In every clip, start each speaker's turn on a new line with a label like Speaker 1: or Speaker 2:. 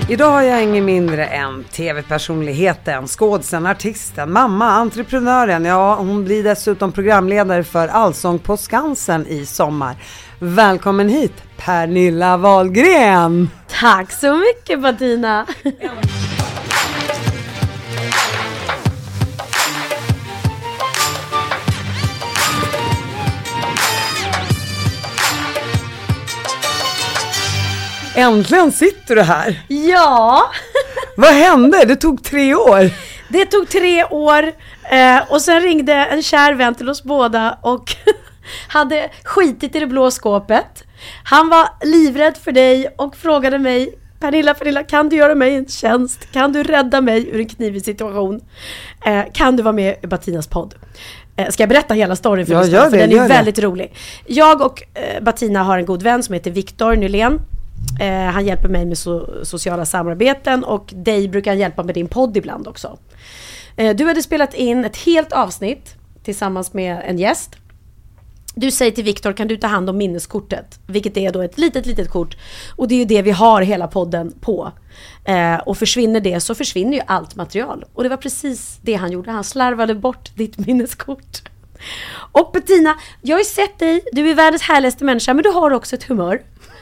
Speaker 1: Idag har jag ingen mindre än tv-personligheten, skådisen, artisten, mamma, entreprenören. Ja, hon blir dessutom programledare för Allsång på Skansen i sommar. Välkommen hit, Pernilla Wahlgren!
Speaker 2: Tack så mycket, Bettina!
Speaker 1: Äntligen sitter du här.
Speaker 2: Ja.
Speaker 1: Vad hände? Det tog 3 år.
Speaker 2: Det tog 3 år och sen ringde en kär vän till oss båda och hade skitit i det blå skåpet. Han var livrädd för dig och frågade mig: Pernilla, kan du göra mig en tjänst? Kan du rädda mig ur en knivig situation? Kan du vara med i Bettinas podd? Ska jag berätta hela storyn för dig? För den är väldigt rolig. Jag och Bettina har en god vän som heter Victor Nylén. Han hjälper mig med sociala samarbeten och dig brukar han hjälpa med din podd ibland också. Du hade spelat in ett helt avsnitt tillsammans med en gäst. Du säger till Victor: kan du ta hand om minneskortet? Vilket är då ett litet kort. Och det är ju det vi har hela podden på. Och försvinner det så försvinner ju allt material. Och det var precis det han gjorde. Han slarvade bort ditt minneskort. Och Bettina, jag har ju sett dig. Du är världens härligaste människa, men du har också ett humör.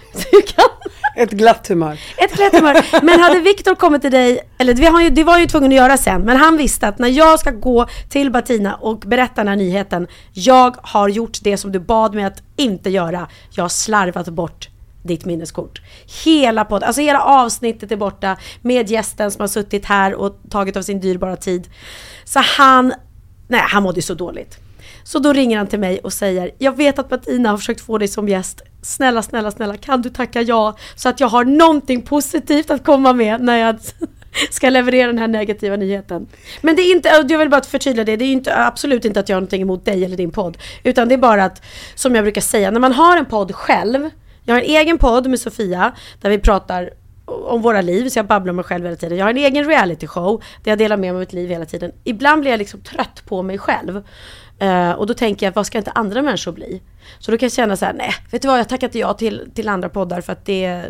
Speaker 1: Ett glatt humör.
Speaker 2: Ett glatt humör. Men hade Victor kommit till dig, eller det var ju tvungen att göra sen, men han visste att när jag ska gå till Bettina och berätta den här nyheten, jag har gjort det som du bad mig att inte göra. Jag har slarvat bort ditt minneskort. Hela podden, alltså hela avsnittet är borta med gästen som har suttit här och tagit av sin dyrbara tid. Så han mådde så dåligt. Så då ringer han till mig och säger: jag vet att Bettina har försökt få dig som gäst. Snälla, kan du tacka ja? Så att jag har någonting positivt att komma med när jag ska leverera den här negativa nyheten. Men det är inte, jag vill bara förtydliga det. Det är inte, absolut inte att jag har någonting emot dig eller din podd. Utan det är bara att, som jag brukar säga, när man har en podd själv. Jag har en egen podd med Sofia där vi pratar om våra liv, så jag babblar om mig själv hela tiden. Jag har en egen reality show där jag delar med mig av mitt liv hela tiden. Ibland blir jag liksom trött på mig själv. Och då tänker jag, vad ska inte andra människor bli? Så då kan jag känna så här: nej, vet du vad, jag tackar inte ja till andra poddar för att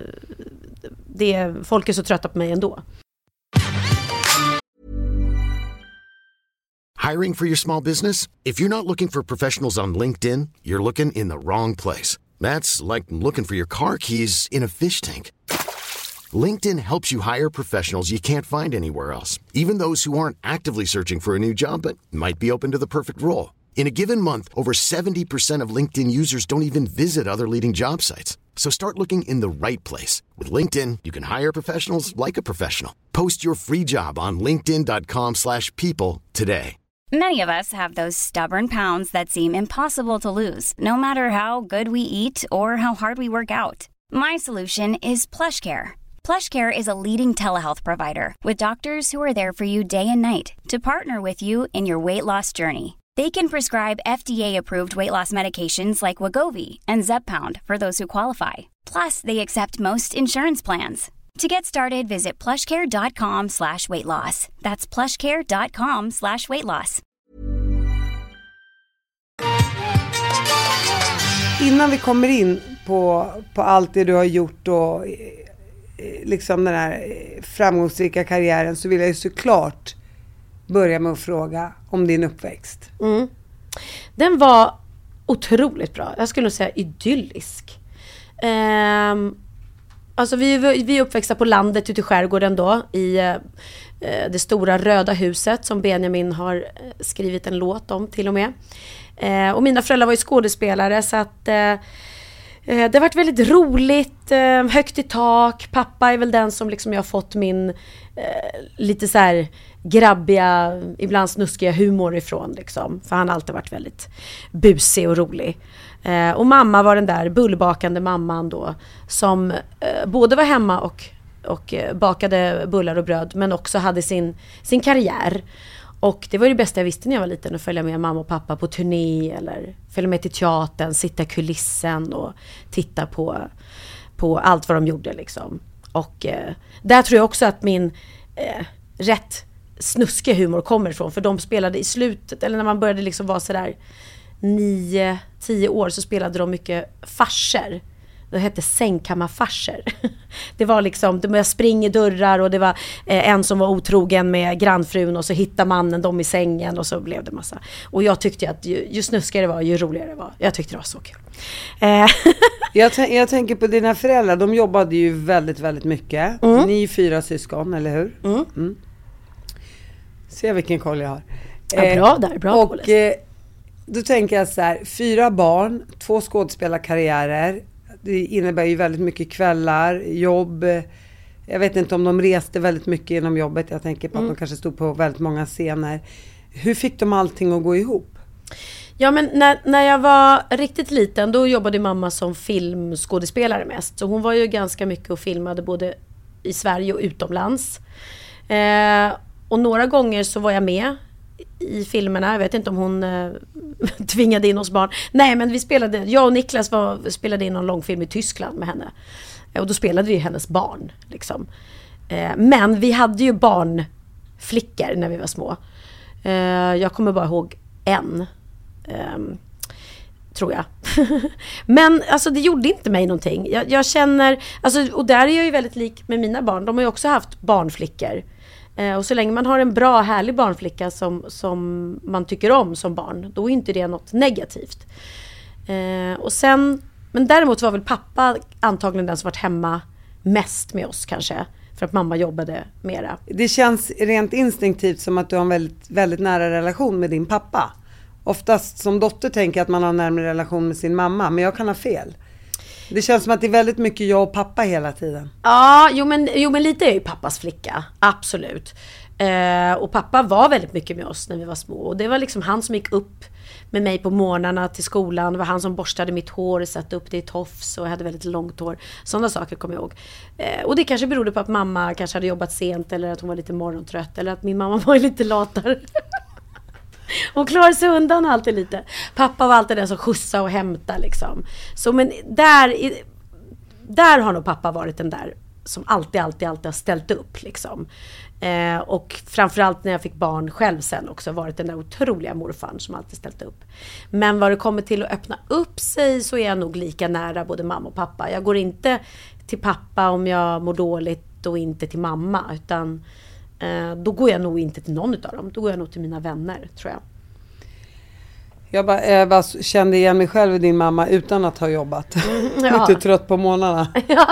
Speaker 2: folk är så trötta på mig ändå.
Speaker 3: Hiring for your small business? If you're not looking for professionals on LinkedIn, you're looking in the wrong place. That's like looking for your car keys in a fish tank. LinkedIn helps you hire professionals you can't find anywhere else, even those who aren't actively searching for a new job but might be open to the perfect role. In a given month, over 70% of LinkedIn users don't even visit other leading job sites. So start looking in the right place. With LinkedIn, you can hire professionals like a professional. Post your free job on linkedin.com/people today.
Speaker 4: Many of us have those stubborn pounds that seem impossible to lose, no matter how good we eat or how hard we work out. My solution is PlushCare. PlushCare is a leading telehealth provider with doctors who are there for you day and night to partner with you in your weight loss journey. They can prescribe FDA-approved weight loss medications like Wegovy and Zepbound for those who qualify. Plus, they accept most insurance plans. To get started, visit plushcare.com/weightloss. That's plushcare.com/weightloss.
Speaker 1: Innan vi kommer in på allt det du har gjort och liksom den här framgångsrika karriären, så vill jag ju såklart börja med att fråga om din uppväxt.
Speaker 2: Den var otroligt bra. Jag skulle nog säga idyllisk. Alltså vi är uppväxta på landet ute i skärgården då, i det stora röda huset som Benjamin har skrivit en låt om till och med. Och mina föräldrar var ju skådespelare, så att det har varit väldigt roligt, högt i tak. Pappa är väl den som liksom jag har fått min lite så här grabbiga, ibland snuskiga humor ifrån liksom. För han har alltid varit väldigt busig och rolig. Och mamma var den där bullbakande mamman då, som både var hemma och bakade bullar och bröd, men också hade sin karriär. Och det var det bästa jag visste när jag var liten, att följa med mamma och pappa på turné eller följa med till teatern, sitta i kulissen och titta på allt vad de gjorde liksom. Och där tror jag också att min rätt snuskiga humor kommer ifrån, för de spelade i slutet, eller när man började liksom vara sådär 9-10 år, så spelade de mycket farser. Det hette sängkammarfarser. Det var liksom, det springer dörrar och det var en som var otrogen med grannfrun och så hittar mannen dem i sängen och så blev det massa. Och jag tyckte att ju snuskigare det var, ju roligare det var. Jag tyckte det var så kul.
Speaker 1: Jag tänker på dina föräldrar, de jobbade ju väldigt, väldigt mycket. Ni är 4 syskon, eller hur? Se vilken koll jag har.
Speaker 2: Ja, bra där, bra.
Speaker 1: Och då tänker jag så här, 4 barn, 2 skådespelarkarriärer. Det innebär ju väldigt mycket kvällar, jobb. Jag vet inte om de reste väldigt mycket inom jobbet. Jag tänker på att de kanske stod på väldigt många scener. Hur fick de allting att gå ihop?
Speaker 2: Ja, men när jag var riktigt liten, då jobbade mamma som filmskådespelare mest. Så hon var ju ganska mycket och filmade både i Sverige och utomlands. Och några gånger så var jag med i filmerna. Jag vet inte om hon tvingade in oss barn. Nej, men jag och Niklas spelade in en långfilm i Tyskland med henne. Och då spelade vi hennes barn. Liksom. Men vi hade ju barnflickor när vi var små. Jag kommer bara ihåg en. Tror jag. Men alltså det gjorde inte mig någonting. Jag känner, alltså, och där är jag ju väldigt lik med mina barn. De har ju också haft barnflickor. Och så länge man har en bra, härlig barnflicka som man tycker om som barn, då är inte det något negativt. Och sen, men däremot var väl pappa antagligen den som varit hemma mest med oss kanske. För att mamma jobbade mera. Det
Speaker 1: känns rent instinktivt som att du har en väldigt, väldigt nära relation med din pappa. Oftast som dotter tänker jag att man har en närmare relation med sin mamma. Men jag kan ha fel. Det känns som att det är väldigt mycket jag och pappa hela tiden.
Speaker 2: Ja, jo men lite är ju pappas flicka. Absolut. Och pappa var väldigt mycket med oss när vi var små. Och det var liksom han som gick upp med mig på morgnarna till skolan. Det var han som borstade mitt hår och satte upp det i tofs. Och jag hade väldigt långt hår. Sådana saker kommer jag ihåg. Och det kanske berodde på att mamma kanske hade jobbat sent. Eller att hon var lite morgontrött. Eller att min mamma var lite latare. Hon klarade sig undan alltid lite. Pappa var alltid den som skjutsa och hämta liksom. Så men där har nog pappa varit den där som alltid har ställt upp liksom. Och framförallt när jag fick barn själv sen också varit den där otroliga morfaren som alltid ställt upp. Men vad det kommer till att öppna upp sig så är jag nog lika nära både mamma och pappa. Jag går inte till pappa om jag mår dåligt och inte till mamma, utan då går jag nog inte till någon av dem. Då går jag nog till mina vänner, tror jag.
Speaker 1: Jag bara kände igen mig själv i din mamma utan att ha jobbat.
Speaker 2: Ja.
Speaker 1: Lite trött på morgnarna.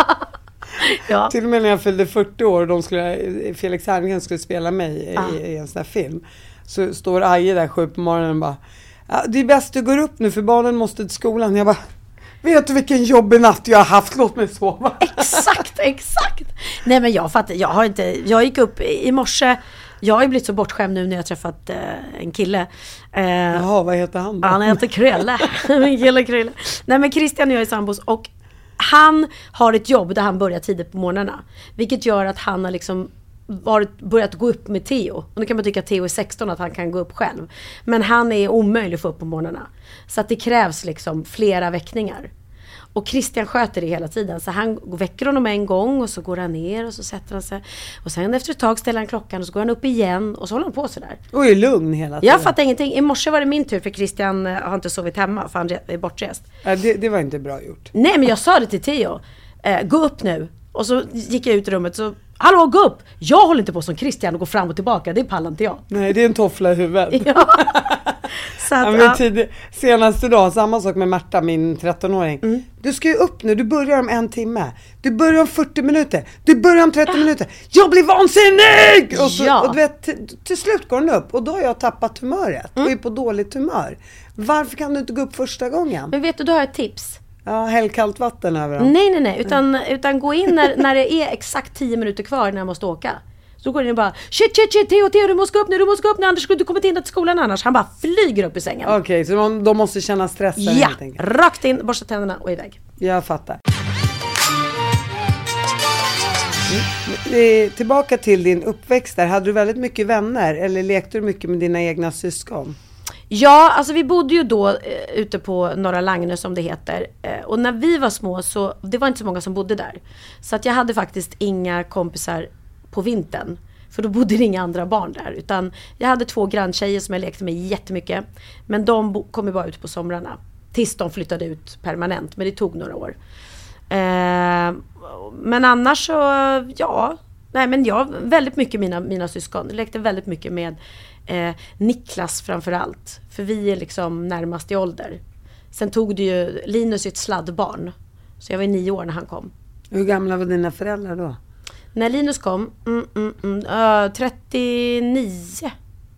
Speaker 2: Ja.
Speaker 1: Till och med när jag fyllde 40 år och Felix Herngren skulle spela mig i en sån här film. Så står Aje där 7 på morgonen och bara, det är bäst du går upp nu för barnen måste till skolan. Jag bara, vet du vilken jobbig natt jag har haft? Låt mig sova.
Speaker 2: Exakt. Nej, men jag fattar. Jag gick upp i morse. Jag har ju blivit så bortskämd nu när jag träffat en kille.
Speaker 1: Jaha, vad heter han då?
Speaker 2: Han heter Krölle. Min kille Krölle. Nej, men Christian och jag är sambos och han har ett jobb där han börjar tidigt på morgnarna. Vilket gör att han har liksom börjat gå upp med Theo. Och nu kan man tycka att Theo är 16 att han kan gå upp själv. Men han är omöjlig att få upp på morgnarna. Så att det krävs liksom flera väckningar. Och Christian sköter det hela tiden. Så han väcker honom en gång och så går han ner och så sätter han sig. Och sen efter ett tag ställer han klockan och så går han upp igen och så håller han på sådär.
Speaker 1: Och är lugn hela tiden.
Speaker 2: Jag fattar ingenting. I morse var det min tur för Christian har inte sovit hemma för han är bortrest.
Speaker 1: Det var inte bra gjort.
Speaker 2: Nej, men jag sa det till Theo. Gå upp nu. Och så gick jag ut i rummet så, hallå, gå upp! Jag håller inte på som Christian och går fram och tillbaka. Det pallar inte jag.
Speaker 1: Nej, det är en toffla i huvudet.
Speaker 2: Ja. Så att,
Speaker 1: senaste dag, samma sak med Märta, min 13-åring. Du ska ju upp nu, du börjar om 1 timme. Du börjar om 40 minuter. Du börjar om 30 minuter. Jag blir vansinnig! Och du vet, till slut går den upp. Och då har jag tappat humöret. Och är på dåligt humör. Varför kan du inte gå upp första gången?
Speaker 2: Men vet du, då har jag ett tips.
Speaker 1: Ja, häll kallt vatten över dem.
Speaker 2: Nej. Utan gå in när det är exakt 10 minuter kvar när jag måste åka. Så går det in och bara, shit, Theo, du måste gå upp nu, annars du kommer inte in till skolan annars. Han bara flyger upp i sängen.
Speaker 1: Okej, så de måste känna stressen helt enkelt.
Speaker 2: Rakt in, borsta tänderna och iväg.
Speaker 1: Jag fattar. Tillbaka till din uppväxt där. Hade du väldigt mycket vänner eller lekte du mycket med dina egna syskon?
Speaker 2: Ja, alltså vi bodde ju då ute på Norra Lagnö som det heter. Och när vi var små så, det var inte så många som bodde där. Så att jag hade faktiskt inga kompisar på vintern. För då bodde det inga andra barn där. Utan jag hade 2 granntjejer som jag lekte med jättemycket. Men de kom ju bara ut på somrarna. Tills de flyttade ut permanent. Men det tog några år. Men annars så, ja. Nej, men jag väldigt mycket mina syskon. Jag lekte väldigt mycket med Niklas framförallt. För vi är liksom närmast i ålder. Sen tog det ju Linus ett sladdbarn. Så jag var 9 år när han kom.
Speaker 1: Hur gamla var dina föräldrar då?
Speaker 2: När Linus kom, 39.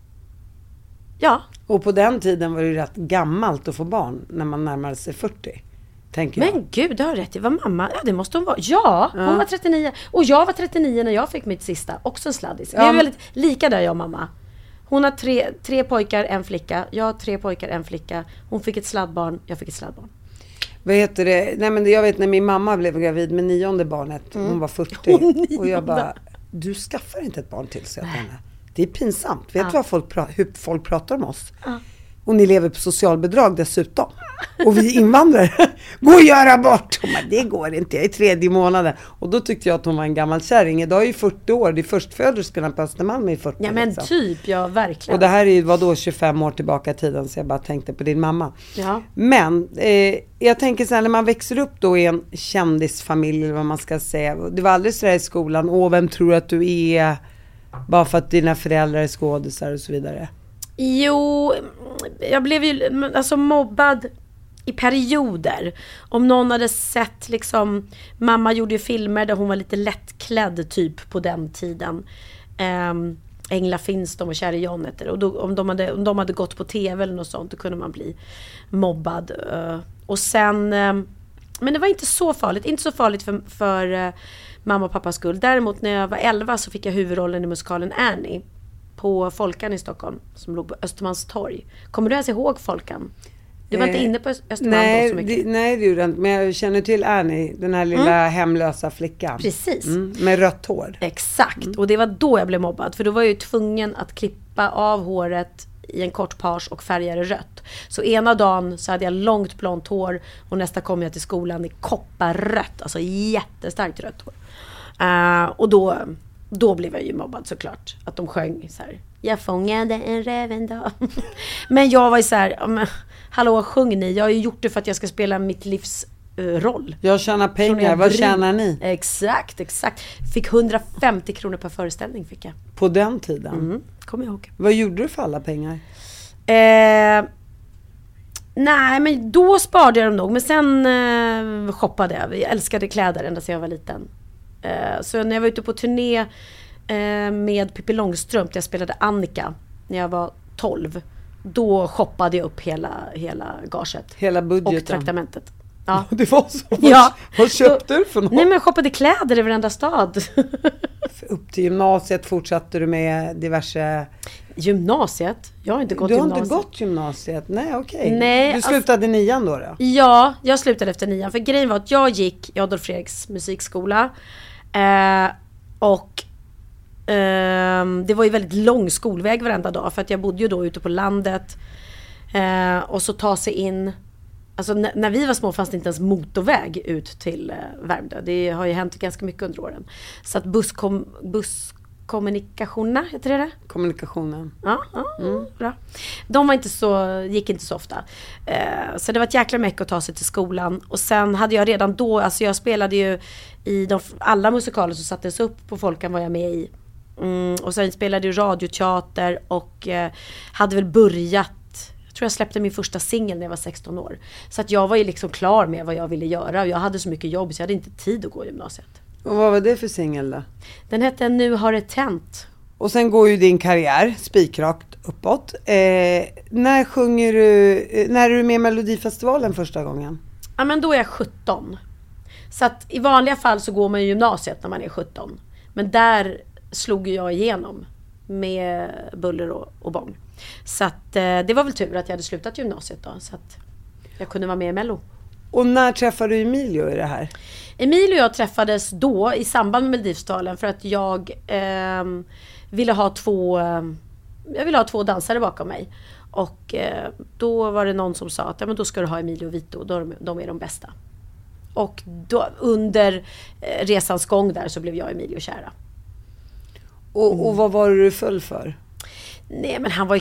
Speaker 2: Ja.
Speaker 1: Och på den tiden var det ju rätt gammalt att få barn när man närmade sig 40. Tänker jag.
Speaker 2: Men gud, det har rätt. Det var mamma. Ja, det måste hon vara. Ja, hon var 39. Och jag var 39 när jag fick mitt sista. Också en sladdis. Vi är väldigt lika där, jag och mamma. Hon har tre pojkar, en flicka. Jag har 3 pojkar, en flicka. Hon fick ett sladdbarn, jag fick ett sladdbarn.
Speaker 1: Vad heter det? Nej, men jag vet när min mamma blev gravid med 9:e barnet. Hon var 40. Och jag bara, du skaffar inte ett barn till, så jag henne. Det är pinsamt. Vet du hur folk pratar om oss? Och ni lever på socialbidrag dessutom. Och vi invandrare. Gå och göra bort. Men det går inte. Jag är 3:e månaden. Och då tyckte jag att hon var en gammal kärring. Idag är ju 40 år. Det är förstföderskorna på Östermalm i 40.
Speaker 2: Ja, men
Speaker 1: liksom.
Speaker 2: typ, ja, verkligen.
Speaker 1: Och det här är ju, vadå, 25 år tillbaka i tiden. Så jag bara tänkte på din mamma.
Speaker 2: Ja.
Speaker 1: Men jag tänker så här, när man växer upp då i en kändisfamilj, eller vad man ska säga. Det var aldrig så där i skolan. Vem tror att du är? Bara för att dina föräldrar är skådisar och så vidare.
Speaker 2: Jo, jag blev ju alltså mobbad i perioder. Om någon hade sett liksom, mamma gjorde ju filmer där hon var lite lättklädd typ på den tiden. Engla Finnstom och Kärre Jonneter. Och då, om de hade gått på tv eller något sånt, då kunde man bli mobbad. Och sen, men det var inte så farligt. Inte så farligt för mamma och pappas skull. Däremot när jag var 11 så fick jag huvudrollen i musikalen Annie på Folkan i Stockholm, som låg på Östermalmstorg. Kommer du ens ihåg Folkan? Du var inte inne på Östermalm då så mycket.
Speaker 1: Nej, det gjorde inte. Men jag känner till Annie, den här lilla hemlösa flickan.
Speaker 2: Precis.
Speaker 1: Med rött hår.
Speaker 2: Exakt. Och det var då jag blev mobbad. För då var jag ju tvungen att klippa av håret i en kort page och färga det rött. Så ena dagen så hade jag långt blont hår och nästa kom jag till skolan i kopparrött. Alltså jättestarkt rött hår. Och då blev jag ju mobbad såklart. Att de sjöng så här: jag fångade en räv en dag. Men jag var ju så här, hallå, sjung ni? Jag har ju gjort det för att jag ska spela mitt livs roll.
Speaker 1: Jag tjänar pengar, vad tjänar ni?
Speaker 2: Exakt. Fick 150 kronor per föreställning fick jag.
Speaker 1: På den tiden?
Speaker 2: Kommer jag ihåg.
Speaker 1: Vad gjorde du för alla pengar?
Speaker 2: Nej, men då sparade jag dem nog. Men sen shoppade jag. Jag älskade kläder ända sedan jag var liten. Så när jag var ute på turné med Pippi Långstrump, jag spelade Annika när jag var 12, då shoppade jag upp hela gaget.
Speaker 1: Hela budgeten.
Speaker 2: Och traktamentet. Ja.
Speaker 1: Det var så.
Speaker 2: Ja.
Speaker 1: Vad köpte du för något?
Speaker 2: Nej, men jag shoppade kläder i varenda stad.
Speaker 1: Upp till gymnasiet fortsatte du med diverse...
Speaker 2: Gymnasiet? Jag har inte gått gymnasiet.
Speaker 1: Du har inte gått gymnasiet? Nej, okej.
Speaker 2: Nej,
Speaker 1: du slutade 9:an då?
Speaker 2: Ja, jag slutade efter 9:an. För grejen var att jag gick i Adolf Fredriks musikskola. Och det var ju väldigt lång skolväg varenda dag. För att jag bodde ju då ute på landet. Och så ta sig in... Alltså när vi var små fanns det inte ens motorväg ut till Värmdö. Det har ju hänt ganska mycket under åren. Så att busskommunikationerna, heter det?
Speaker 1: Kommunikationen.
Speaker 2: Ja, bra. De gick inte så ofta. Så det var ett jäkla mycket att ta sig till skolan. Och sen hade jag redan då, alltså jag spelade ju i alla musikaler som sattes upp på Folkan var jag med i. Och sen spelade jag radioteater och hade väl börjat. Jag tror jag släppte min första singel när jag var 16 år. Så att jag var ju liksom klar med vad jag ville göra. Och jag hade så mycket jobb så jag hade inte tid att gå i gymnasiet.
Speaker 1: Och vad var det för singel då?
Speaker 2: Den hette Nu har det tänt.
Speaker 1: Och sen går ju din karriär spikrakt uppåt. När sjunger du, när är du med i Melodifestivalen första gången?
Speaker 2: Ja, men då är jag 17. Så att i vanliga fall så går man i gymnasiet när man är 17. Men där slog jag igenom med buller och bång. Så att det var väl tur att jag hade slutat gymnasiet då. Så att jag kunde vara med i Mello. Och
Speaker 1: när träffade du Emilio i det här?
Speaker 2: Emilio och jag träffades då i samband med Melodifestivalen för att jag ville ha två dansare bakom mig. Och då var det någon som sa att ja, men då ska du ha Emilio och Vito, de är de bästa. Och då, under resans gång där så blev jag och Emilio kära.
Speaker 1: Och vad var det du föll för?
Speaker 2: Nej, men han var ju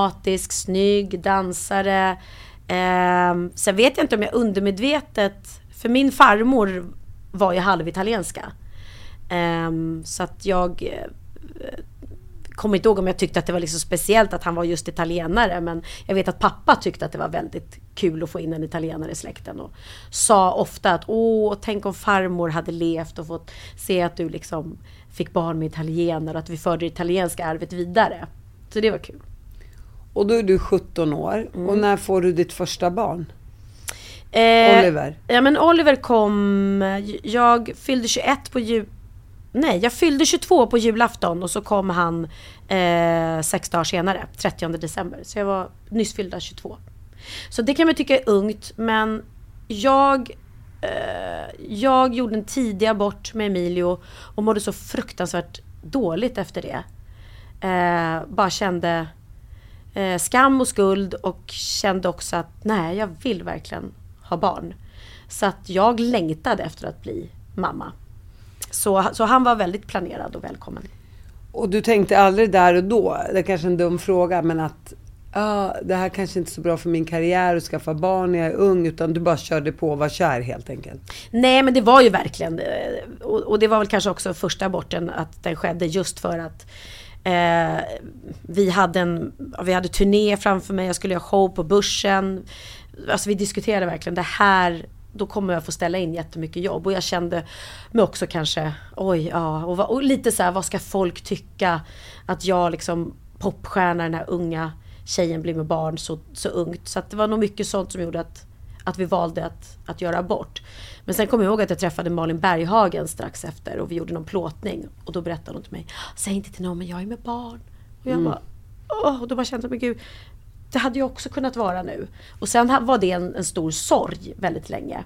Speaker 2: karismatisk, snygg, dansare. Sen vet jag inte om jag undermedvetet För min farmor var ju halvitalienska. Så att jag kommer inte ihåg om jag tyckte att det var liksom speciellt att han var just italienare, men jag vet att pappa tyckte att det var väldigt kul att få in en italienare i släkten och sa ofta att tänk om farmor hade levt och fått se att du liksom fick barn med italienare och att vi förde det italienska arvet vidare. Så det var kul.
Speaker 1: Och då är du 17 år. Och när får du ditt första barn? Oliver?
Speaker 2: Ja, men Oliver kom... Jag fyllde 21 på jag fyllde 22 på julafton och så kom han 6 dagar senare, 30 december. Så jag var nyss fyllda 22. Så det kan man tycka är ungt, men jag gjorde en tidig abort med Emilio och mådde så fruktansvärt dåligt efter det. Bara kände skam och skuld och kände också att nej, jag vill verkligen ha barn. Så att jag längtade efter att bli mamma. Så han var väldigt planerad och välkommen.
Speaker 1: Och du tänkte aldrig där och då, det är kanske en dum fråga, men att det här kanske inte är så bra för min karriär att skaffa barn när jag är ung, utan du bara körde på och var kär helt enkelt? Nej,
Speaker 2: men det var ju verkligen, och det var väl kanske också första aborten att den skedde just för att vi hade turné framför mig, jag skulle göra show på Börsen. Alltså vi diskuterade verkligen det här, då kommer jag få ställa in jättemycket jobb. Och jag kände mig också kanske, och lite så här, vad ska folk tycka att jag liksom popstjärna, den här unga tjejen blir med barn så ungt. Så att det var nog mycket sånt som gjorde att vi valde att göra abort. Men sen kom jag ihåg att jag träffade Malin Berghagen strax efter och vi gjorde någon plåtning. Och då berättade hon till mig, säg inte till någon men jag är med barn. Och jag bara, och då bara kände jag, men gud, det hade ju också kunnat vara nu. Och sen var det en stor sorg väldigt länge.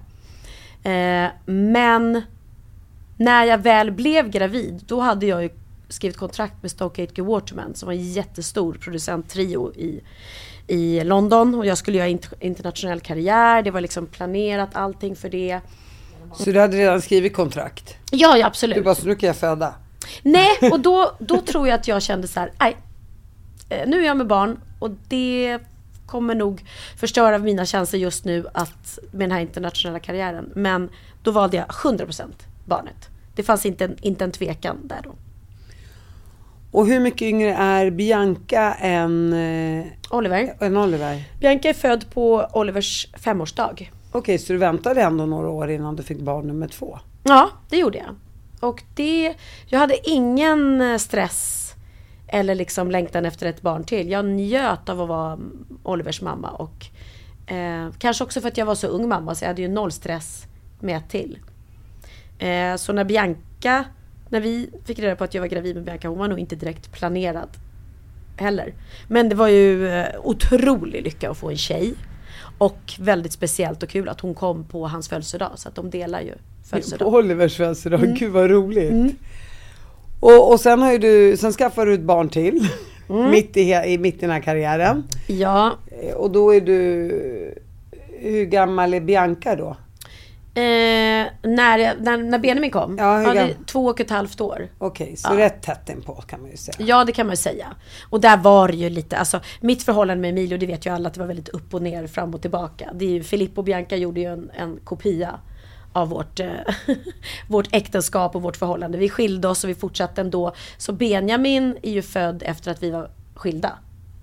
Speaker 2: Men när jag väl blev gravid, då hade jag ju skrivit kontrakt med Stoke Aitken Waterman som var en jättestor producenttrio i London. Och jag skulle göra internationell karriär. Det var liksom planerat allting för det.
Speaker 1: Så du hade redan skrivit kontrakt?
Speaker 2: Ja, absolut.
Speaker 1: Du bara, så nu kan jag föda?
Speaker 2: Nej, och då tror jag att jag kände så här, nej, nu är jag med barn och det kommer nog förstöra mina chanser just nu med den här internationella karriären. Men då valde jag 100% barnet. Det fanns inte en tvekan där då.
Speaker 1: Och hur mycket yngre är Bianca än
Speaker 2: Oliver? Bianca är född på Olivers 5-årsdag.
Speaker 1: Okej, så du väntade ändå några år innan du fick barn nummer 2?
Speaker 2: Ja, det gjorde jag. Och jag hade ingen stress eller liksom längtan efter ett barn till. Jag njöt av att vara Olivers mamma och kanske också för att jag var så ung mamma så jag hade ju noll stress med ett till. Så när vi fick reda på att jag var gravid med Bianca, hon var nog inte direkt planerad heller. Men det var ju otrolig lycka att få en tjej. Och väldigt speciellt och kul att hon kom på hans födelsedag. Så att de delar ju födelsedag.
Speaker 1: På Olivers födelsedag, gud vad roligt. Och sen skaffade du ett barn till. Mitt i den här karriären.
Speaker 2: Ja.
Speaker 1: Och då är du... Hur gammal är Bianca då?
Speaker 2: När Benjamin kom,
Speaker 1: ja,
Speaker 2: 2,5 år.
Speaker 1: Okej, så rätt tätt inpå kan man ju säga.
Speaker 2: Ja, det kan man ju säga. Och där var det ju lite, alltså mitt förhållande med Emilio, det vet ju alla att det var väldigt upp och ner, fram och tillbaka. Det är ju, Filippo och Bianca gjorde ju en kopia av vårt äktenskap och vårt förhållande. Vi skilde oss och vi fortsatte ändå. Så Benjamin är ju född efter att vi var skilda.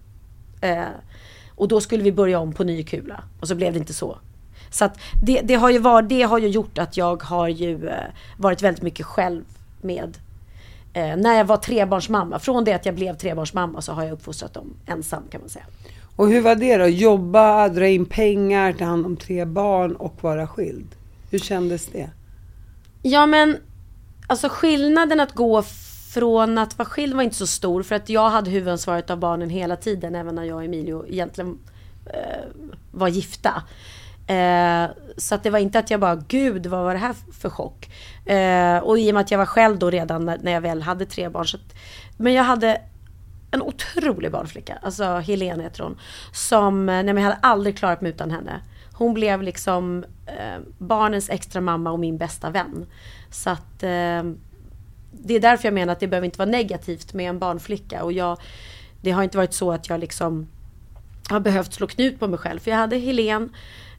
Speaker 2: Och då skulle vi börja om på ny kula. Och så blev det inte så. Så att det har ju gjort att jag har ju varit väldigt mycket själv med när jag var trebarnsmamma. Från det att jag blev trebarnsmamma så har jag uppfostrat dem ensam kan man säga.
Speaker 1: Och hur var det då? Jobba, dra in pengar, ta hand om 3 barn och vara skild. Hur kändes det?
Speaker 2: Ja men alltså skillnaden att gå från att vara skild var inte så stor. För att jag hade huvudansvaret av barnen hela tiden. Även när jag och Emilio egentligen var gifta. Så att det var inte att jag bara, gud vad var det här för chock. Och i och med att jag var själv då redan när jag väl hade 3 barn. Men jag hade en otrolig barnflicka. Alltså Helene heter hon. Som, jag hade aldrig klarat mig utan henne. Hon blev liksom barnens extra mamma och min bästa vän. Så att det är därför jag menar att det behöver inte vara negativt med en barnflicka. Och det har inte varit så att jag liksom har behövt slå knut på mig själv. För jag hade Helene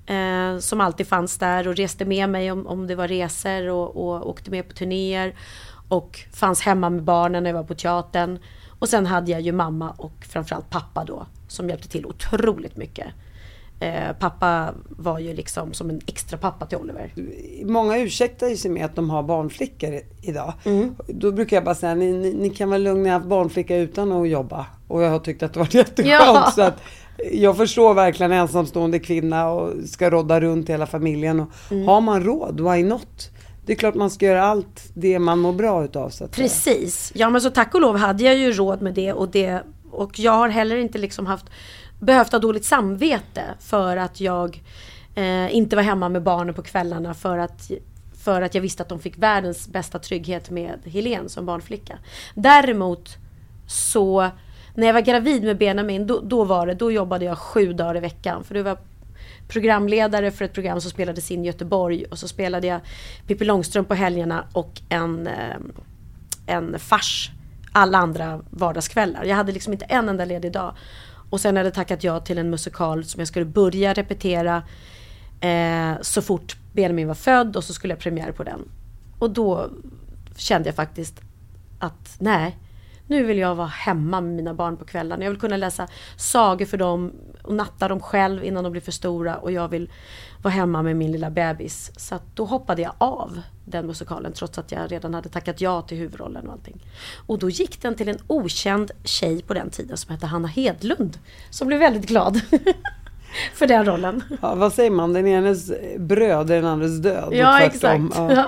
Speaker 2: som alltid fanns där och reste med mig om det var resor och åkte med på turnéer och fanns hemma med barnen när jag var på teatern. Och sen hade jag ju mamma och framförallt pappa då som hjälpte till otroligt mycket. Pappa var ju liksom som en extra pappa till Oliver.
Speaker 1: Många ursäktar ju sig med att de har barnflickor idag. Då brukar jag bara säga, ni kan väl lugna haft barnflicka utan att jobba. Och jag har tyckt att det var jätteskönt. Så att jag förstår verkligen ensamstående kvinna och ska rodda runt hela familjen. Och har man råd, why not? Det är klart man ska göra allt det man mår bra utav. Så att
Speaker 2: precis. Ja, men så tack och lov hade jag ju råd med det. Och jag har heller inte liksom behövt ha dåligt samvete för att jag inte var hemma med barnen på kvällarna för att jag visste att de fick världens bästa trygghet med Helene som barnflicka. Däremot så när jag var gravid med Benjamin då jobbade jag 7 dagar i veckan för det var programledare för ett program som spelades in i Göteborg och så spelade jag Pippi Långstrump på helgerna och en fars alla andra vardagskvällar. Jag hade liksom inte en enda ledig dag. Och sen hade jag tackat ja till en musikal som jag skulle börja repetera så fort Benjamin var född och så skulle jag premiär på den. Och då kände jag faktiskt att nej, nu vill jag vara hemma med mina barn på kvällarna. Jag vill kunna läsa sagor för dem och natta dem själv innan de blir för stora. Och jag vill vara hemma med min lilla bebis. Så att då hoppade jag av den musikalen trots att jag redan hade tackat ja till huvudrollen och allting. Och då gick den till en okänd tjej på den tiden som hette Hanna Hedlund. Som blev väldigt glad för den rollen.
Speaker 1: Ja, vad säger man? Den enes bröd är den andres död.
Speaker 2: Ja, exakt. Ja.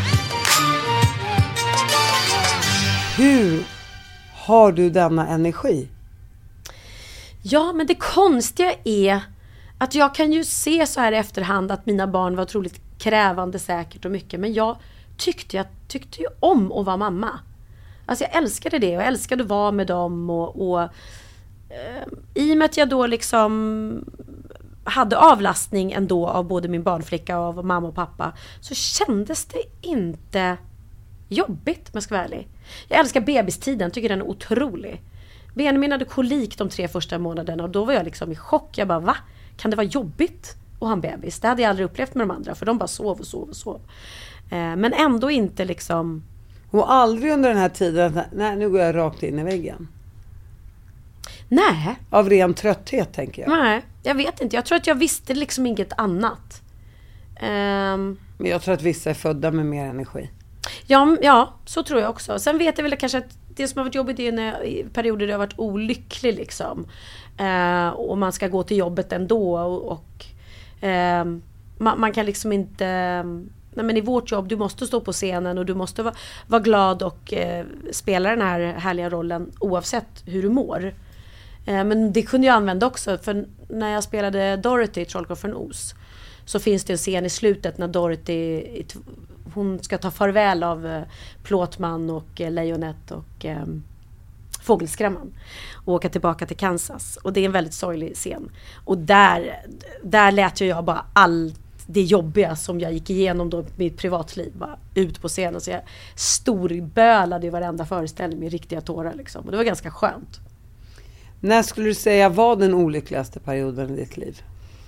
Speaker 1: Hur har du denna energi?
Speaker 2: Ja, men det konstiga är att jag kan ju se så här i efterhand att mina barn var otroligt krävande säkert och mycket. Men jag tyckte ju om att vara mamma. Alltså jag älskade det och jag älskade att vara med dem. Och i och med att jag då liksom hade avlastning ändå av både min barnflicka och av mamma och pappa så kändes det inte jobbigt, om jag ska vara ärlig. Jag älskar bebistiden, tycker den är otrolig. Benjamin hade kolik de 3 första månaderna och då var jag liksom i chock. Jag bara, va? Kan det vara jobbigt att ha en bebis? Det hade jag aldrig upplevt med de andra för de bara sov. Men ändå inte liksom...
Speaker 1: Och aldrig under den här tiden, nej nu går jag rakt in i väggen.
Speaker 2: Nej.
Speaker 1: Av ren trötthet tänker jag.
Speaker 2: Nej, jag vet inte. Jag tror att jag visste liksom inget annat.
Speaker 1: Men jag tror att vissa är födda med mer energi.
Speaker 2: Ja, så tror jag också. Sen vet jag väl kanske att det som har varit jobbigt är i perioder där jag har varit olycklig liksom. Och man ska gå till jobbet ändå och man kan liksom inte... Nej, men i vårt jobb, du måste stå på scenen och du måste vara glad och spela den här härliga rollen oavsett hur du mår. Men det kunde jag använda också för när jag spelade Dorothy i Trollkarlen från Oz så finns det en scen i slutet när Dorothy hon ska ta farväl av Plåtman och Lejonet och Fågelskrämman och åka tillbaka till Kansas. Och det är en väldigt sorglig scen. Och där lät jag bara allt det jobbiga som jag gick igenom då mitt privatliv bara ut på scenen. Så jag storbölade i varenda föreställning med riktiga tårar liksom. Och det var ganska skönt.
Speaker 1: När skulle du säga var den olyckligaste perioden i ditt liv?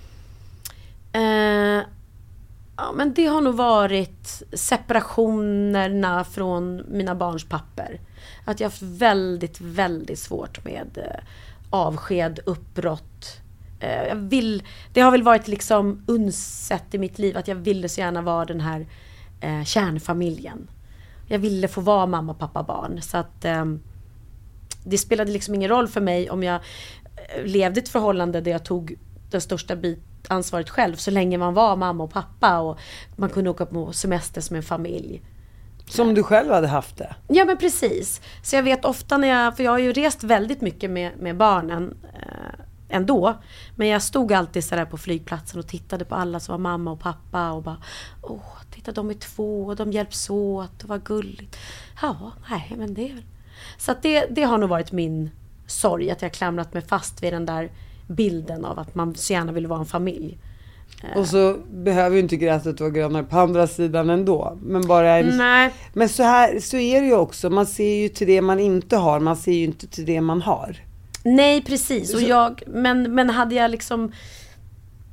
Speaker 2: Ja, men det har nog varit separationerna från mina barns papper. Att jag har haft väldigt, väldigt svårt med avsked, uppbrott. Det har väl varit liksom unset i mitt liv att jag ville så gärna vara den här kärnfamiljen. Jag ville få vara mamma, pappa, barn. Så att det spelade liksom ingen roll för mig om jag levde i ett förhållande där jag tog den största ansvaret själv så länge man var mamma och pappa och man kunde åka på semester som en familj.
Speaker 1: Som du själv hade haft det?
Speaker 2: Ja, men precis. Så jag vet ofta för jag har ju rest väldigt mycket med barnen ändå. Men jag stod alltid så där på flygplatsen och tittade på alla som var mamma och pappa och bara, titta de är 2 och de hjälps åt och vad gulligt. Ja, nej men det är väl. Så att det har nog varit min sorg att jag klamrat mig fast vid den där bilden av att man så gärna vill vara en familj.
Speaker 1: Och så behöver ju inte gräset vara grönare på andra sidan ändå. Men bara
Speaker 2: nej.
Speaker 1: Men så är det ju också. Man ser ju till det man inte har. Man ser ju inte till det man har.
Speaker 2: Nej, precis. Och men hade jag liksom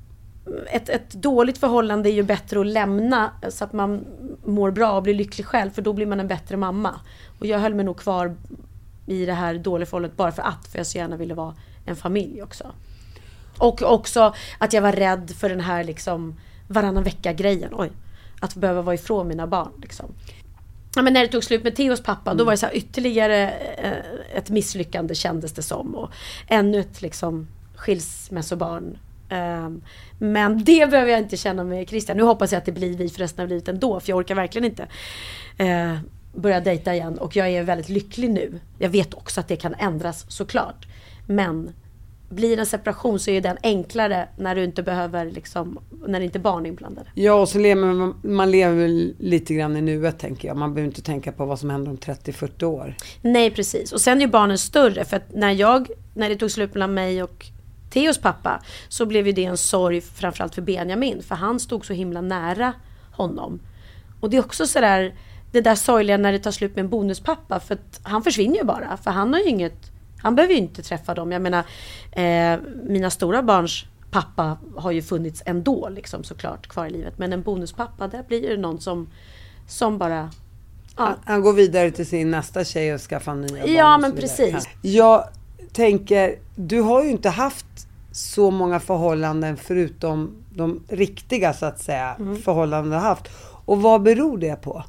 Speaker 2: ett dåligt förhållande är ju bättre att lämna så att man mår bra och blir lycklig själv, för då blir man en bättre mamma. Och jag höll mig nog kvar i det här dåliga förhållandet bara för jag så gärna ville vara en familj också. Och också att jag var rädd för den här liksom varannan vecka-grejen. Att behöva vara ifrån mina barn liksom. Ja, men när det tog slut med Theos pappa, då var det så här ytterligare ett misslyckande kändes det som. Och ännu ett liksom skilsmässobarn. Men det behöver jag inte känna med Christian. Nu hoppas jag att det blir vi för resten av livet ändå, för jag orkar verkligen inte börja dejta igen. Och jag är väldigt lycklig nu. Jag vet också att det kan ändras såklart. Men blir en separation så är den enklare när du inte behöver liksom, när det inte är barn inblandade.
Speaker 1: Ja, och så man lever lite grann i nuet, tänker jag. Man behöver inte tänka på vad som händer om 30-40 år.
Speaker 2: Nej, precis. Och sen är barnen större, för att när det tog slut mellan mig och Theos pappa, så blev ju det en sorg framförallt för Benjamin, för han stod så himla nära honom. Och det är också sådär, det där sorgliga när det tar slut med en bonuspappa, för att han försvinner ju bara, för han har ju inget, han behöver ju inte träffa dem. Jag menar, mina stora barns pappa har ju funnits ändå liksom, såklart kvar i livet, men en bonuspappa, där blir det någon som bara
Speaker 1: han går vidare till sin nästa tjej och skaffar nya barn.
Speaker 2: Ja, men precis.
Speaker 1: Jag tänker, du har ju inte haft så många förhållanden förutom de riktiga, så att säga, förhållanden du har haft. Och vad beror det på?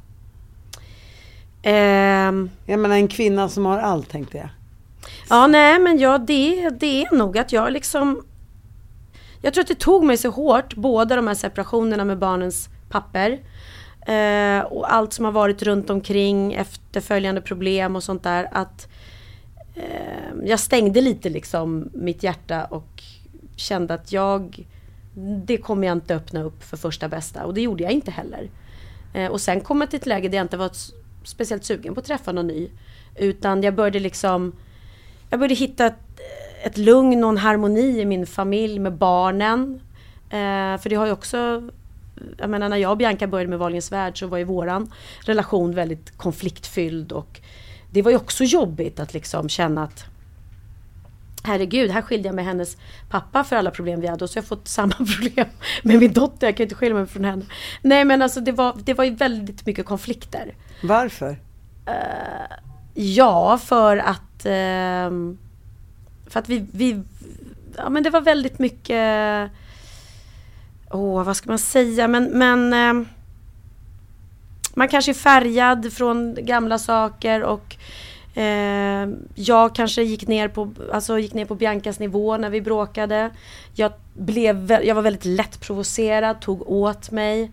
Speaker 1: Jag menar, en kvinna som har allt, tänkte jag.
Speaker 2: Ja, nej, men det är nog att jag liksom, jag tror att det tog mig så hårt, båda de här separationerna med barnens papper och allt som har varit runt omkring, efterföljande problem och sånt där, att jag stängde lite liksom mitt hjärta och kände att det kommer jag inte öppna upp för första bästa, och det gjorde jag inte heller. Och sen kom jag till ett läge där jag inte var speciellt sugen på att träffa någon ny, utan jag började hitta ett lugn och en harmoni i min familj med barnen. För det har ju också, jag menar, när jag och Bianca började med Wahlgrens värld, så var ju våran relation väldigt konfliktfylld, och det var ju också jobbigt att liksom känna att herregud, här skilde jag med hennes pappa för alla problem vi hade, och så har jag fått samma problem med min dotter, jag kan inte skilja mig från henne. Nej, men alltså det var ju väldigt mycket konflikter.
Speaker 1: Varför?
Speaker 2: Ja, för att vi ja, men det var väldigt mycket, vad ska man säga, men man kanske är färgad från gamla saker, och jag kanske gick ner på Biancas nivå när vi bråkade. Jag var väldigt lätt provocerad, tog åt mig.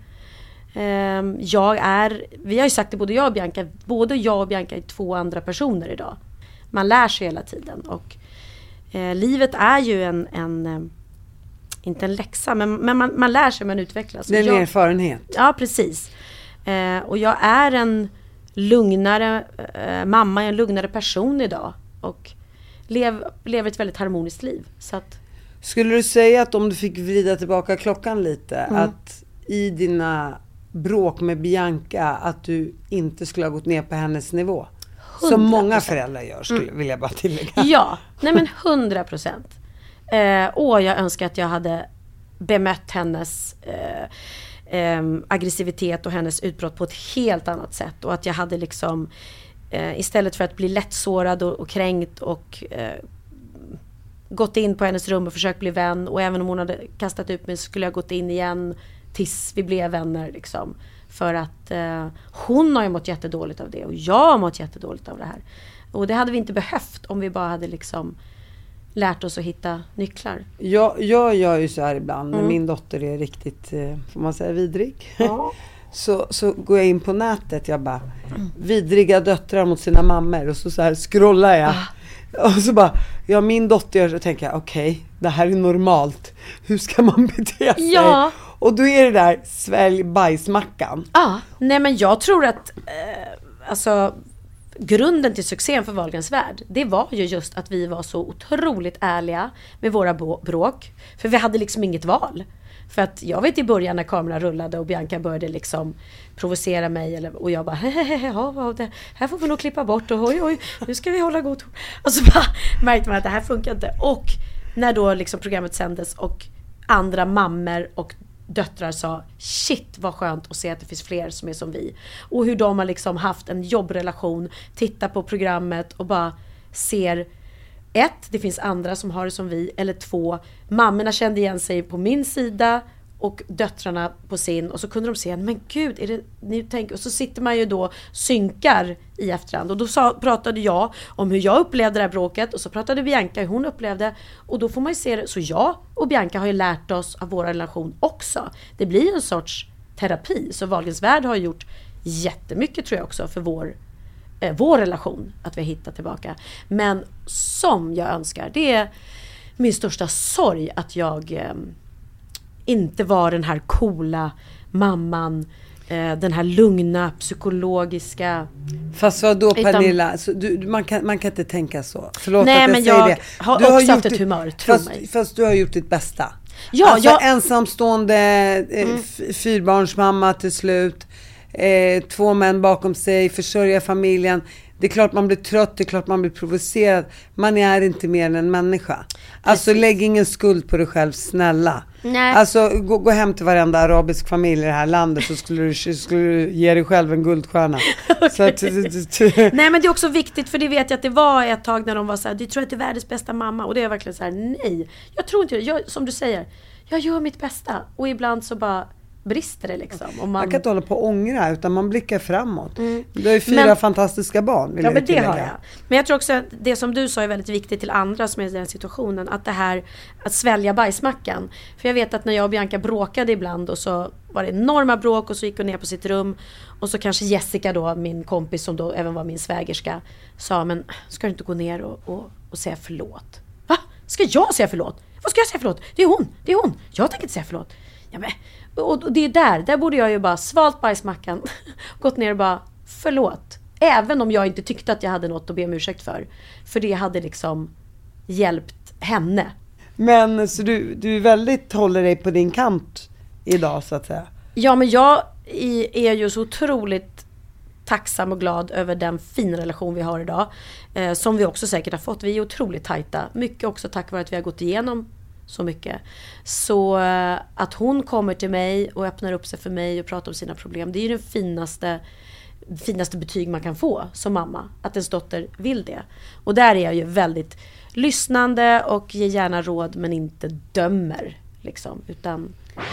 Speaker 2: Vi har ju sagt det, både jag och Bianca är 2 andra personer idag. Man lär sig hela tiden, och livet är ju inte en läxa, men man lär sig, man utvecklas.
Speaker 1: Det är en erfarenhet.
Speaker 2: Ja, precis. Och jag är en lugnare mamma, en lugnare person idag, och lever ett väldigt harmoniskt liv. Så att,
Speaker 1: skulle du säga att om du fick vrida tillbaka klockan lite, att i dina bråk med Bianca, att du inte skulle ha gått ner på hennes nivå? 100%. Som många föräldrar gör, vill jag bara tillägga.
Speaker 2: Ja, nej men 100%. Jag önskar att jag hade bemött hennes aggressivitet och hennes utbrott på ett helt annat sätt, och att jag hade liksom istället för att bli lättsårad och kränkt och gått in på hennes rum och försökt bli vän, och även om hon hade kastat ut mig, så skulle jag gått in igen tills vi blev vänner liksom. För att hon har ju mått jättedåligt av det, och jag har mått jättedåligt av det här, och det hade vi inte behövt om vi bara hade liksom lärt oss att hitta nycklar. Jag
Speaker 1: gör ju så här ibland när min dotter är riktigt, får man säga, vidrig. Ja. Så går jag in på nätet, jag bara vidriga döttrar mot sina mammor, och så här scrollar jag. Och så bara, min dotter, så tänker jag, okej, det här är normalt. Hur ska man bete sig?
Speaker 2: Ja.
Speaker 1: Och då är det där svälj bajsmackan.
Speaker 2: Ja, nej men jag tror att alltså grunden till succén för Wahlgrens värld, det var ju just att vi var så otroligt ärliga med våra bråk. För vi hade liksom inget val. För att jag vet i början när kameran rullade och Bianca började liksom provocera mig, och jag bara här får vi nog klippa bort, och oj, nu ska vi hålla god. Och så bara märkte man att det här funkar inte. Och när då liksom programmet sändes och andra mammor och döttrar sa shit vad skönt att se att det finns fler som är som vi. Och hur de har liksom haft en jobbrelation, tittar på programmet och bara ser 1, det finns andra som har det som vi, eller 2, mammorna kände igen sig på min sida och döttrarna på sin, och så kunde de se, men gud, är det, ni tänker, och så sitter man ju då synkar i efterhand, och då pratade jag om hur jag upplevde det här bråket, och så pratade Bianca hur hon upplevde, och då får man ju se det, så jag och Bianca har ju lärt oss av vår relation också. Det blir en sorts terapi, så Wahlgrens värld har gjort jättemycket tror jag också för vår relation, att vi har hittat tillbaka. Men som jag önskar, det är min största sorg att jag inte var den här coola mamman, den här lugna, psykologiska.
Speaker 1: Fast vad då Pernilla, så man kan inte tänka så. Förlåt
Speaker 2: nej,
Speaker 1: att
Speaker 2: men
Speaker 1: jag säger det.
Speaker 2: Har
Speaker 1: du
Speaker 2: också
Speaker 1: har gjort
Speaker 2: haft ett humör, tro mig.
Speaker 1: Fast du har gjort ditt bästa.
Speaker 2: Ja,
Speaker 1: alltså ensamstående, 4-barnsmamma till slut, 2 män bakom sig, försörja familjen. Det är klart man blir trött, det är klart man blir provocerad. Man är inte mer än en människa. Alltså lägg ingen skuld på dig själv, snälla.
Speaker 2: Nej.
Speaker 1: Alltså gå hem till varenda arabisk familj i det här landet, så skulle du ge dig själv en guldstjärna. Okay. Så att,
Speaker 2: nej, men det är också viktigt, för det vet jag att det var ett tag när de var så här, du tror att du är världens bästa mamma, och det är verkligen så här, nej. Jag tror inte det. Som du säger, jag gör mitt bästa, och ibland så bara brister det liksom. Och man
Speaker 1: kan inte hålla på och ångra, utan man blickar framåt. Du har ju 4 fantastiska barn.
Speaker 2: Ja, men det har jag. Men jag tror också att det som du sa är väldigt viktigt till andra som är i den situationen. Att det här, att svälja bajsmackan. För jag vet att när jag och Bianca bråkade ibland, och så var det enorma bråk, och så gick hon ner på sitt rum. Och så kanske Jessica då, min kompis som då även var min svägerska, sa, men ska du inte gå ner och säga förlåt? Va? Ska jag säga förlåt? Vad ska jag säga förlåt? Det är hon. Jag tänker inte säga förlåt. Ja, men och det är där borde jag ju bara svalt bajsmackan, gått ner och bara förlåt. Även om jag inte tyckte att jag hade något att be om ursäkt för det hade liksom hjälpt henne.
Speaker 1: Men så du väldigt håller dig på din kant idag, så att säga.
Speaker 2: Ja, men jag är ju så otroligt tacksam och glad över den fina relation vi har idag, som vi också säkert har fått. Vi är otroligt tajta, mycket också tack vare att vi har gått igenom så mycket. Så att hon kommer till mig och öppnar upp sig för mig och pratar om sina problem, det är ju det finaste betyg man kan få som mamma, att ens dotter vill det. Och där är jag ju väldigt lyssnande och ger gärna råd, men inte dömer liksom, utan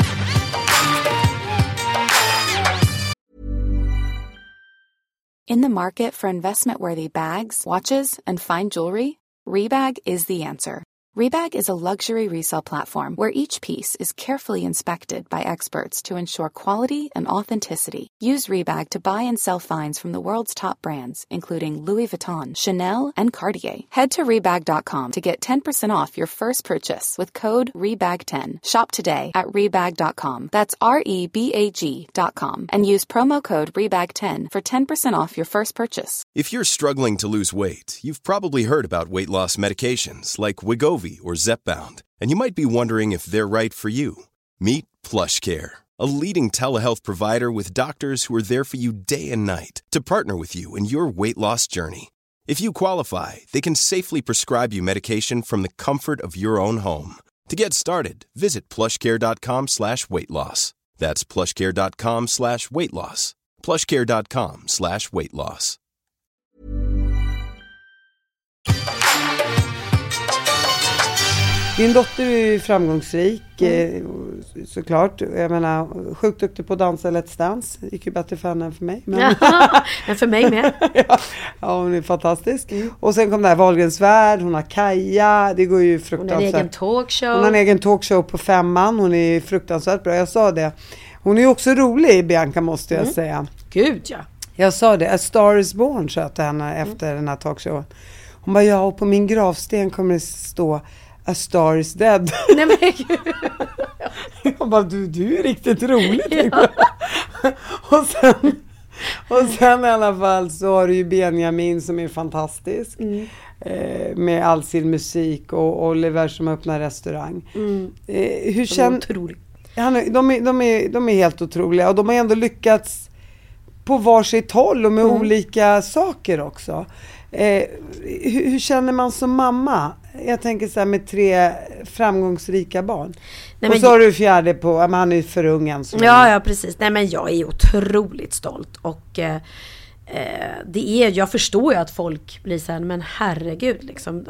Speaker 5: In the market for investment-worthy bags, watches, and fine jewelry, Rebag is the answer. Rebag is a luxury resale platform where each piece is carefully inspected by experts to ensure quality and authenticity. Use Rebag to buy and sell finds from the world's top brands, including Louis Vuitton, Chanel, and Cartier. Head to Rebag.com to get 10% off your first purchase with code REBAG10. Shop today at Rebag.com. That's REBAG.com. And use promo code REBAG10 for 10% off your first purchase.
Speaker 6: If you're struggling to lose weight, you've probably heard about weight loss medications like Wegovy or Zepbound, and you might be wondering if they're right for you. Meet PlushCare, a leading telehealth provider with doctors who are there for you day and night to partner with you in your weight loss journey. If you qualify, they can safely prescribe you medication from the comfort of your own home. To get started, visit plushcare.com/weightloss. That's plushcare.com/weightloss. plushcare.com/weightloss.
Speaker 1: Din dotter är ju framgångsrik, såklart. Jag menar, sjukt duktig på att dansa Let's Dance. Det gick ju bättre för henne än för mig. Men,
Speaker 2: men för mig med.
Speaker 1: ja, hon är fantastisk. Och sen kom det här Wahlgrens värld, hon har Kaja. Det går ju fruktansvärt.
Speaker 2: Hon har en egen talkshow.
Speaker 1: Hon har en egen talkshow på 5:an. Hon är fruktansvärt bra, jag sa det. Hon är ju också rolig, Bianca, måste jag säga.
Speaker 2: Gud, ja.
Speaker 1: Jag sa det, A Star is Born, sa jag till henne efter den här talkshowen. Hon bara, ja, och på min gravsten kommer det stå A Star is Dead.
Speaker 2: Nej, men gud.
Speaker 1: Jag bara, du är riktigt rolig. Ja. och sen i alla fall så har du ju Benjamin som är fantastisk. Med all sin musik, och Oliver som öppnar restaurang. Hur känner de är helt otroliga, och de har ändå lyckats på varsitt håll och med olika saker också. Hur känner man som mamma Jag tänker så här med 3 framgångsrika barn.
Speaker 2: Nej,
Speaker 1: och så har du 4:e på, men han är ju för ung än så.
Speaker 2: Ja, precis. Nej, men jag är otroligt stolt. Och jag förstår ju att folk blir så här, men herregud, liksom,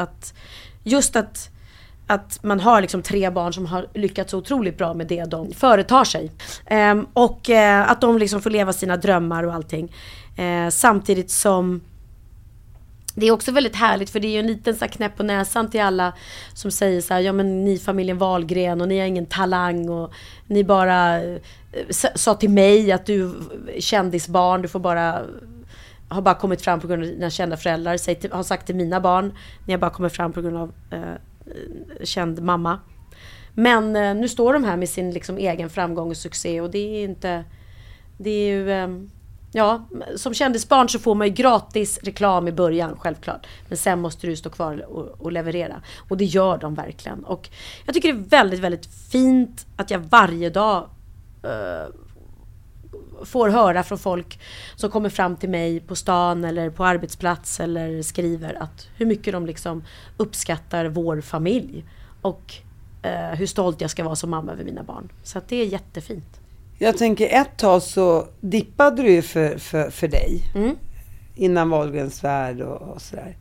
Speaker 2: att man har liksom 3 barn som har lyckats så otroligt bra med det de företar sig. Och att de liksom får leva sina drömmar och allting. Samtidigt som det är också väldigt härligt, för det är ju en liten så här knäpp på näsan till alla som säger så här, ja men ni familjen Wahlgren och ni har ingen talang och ni bara sa till mig att du är kändisbarn, du får har bara kommit fram på grund av dina kända föräldrar, har sagt till mina barn, ni har bara kommit fram på grund av känd mamma. Men nu står de här med sin liksom egen framgång och succé, och det är ju ja, som kändisbarn så får man ju gratis reklam i början, självklart. Men sen måste du stå kvar och leverera. Och det gör de verkligen. Och jag tycker det är väldigt, väldigt fint att jag varje dag får höra från folk som kommer fram till mig på stan eller på arbetsplats eller skriver att hur mycket de liksom uppskattar vår familj. Och hur stolt jag ska vara som mamma över mina barn. Så att det är jättefint.
Speaker 1: Jag tänker ett tag så dippade du ju för dig. Innan Wahlgrens värld och sådär.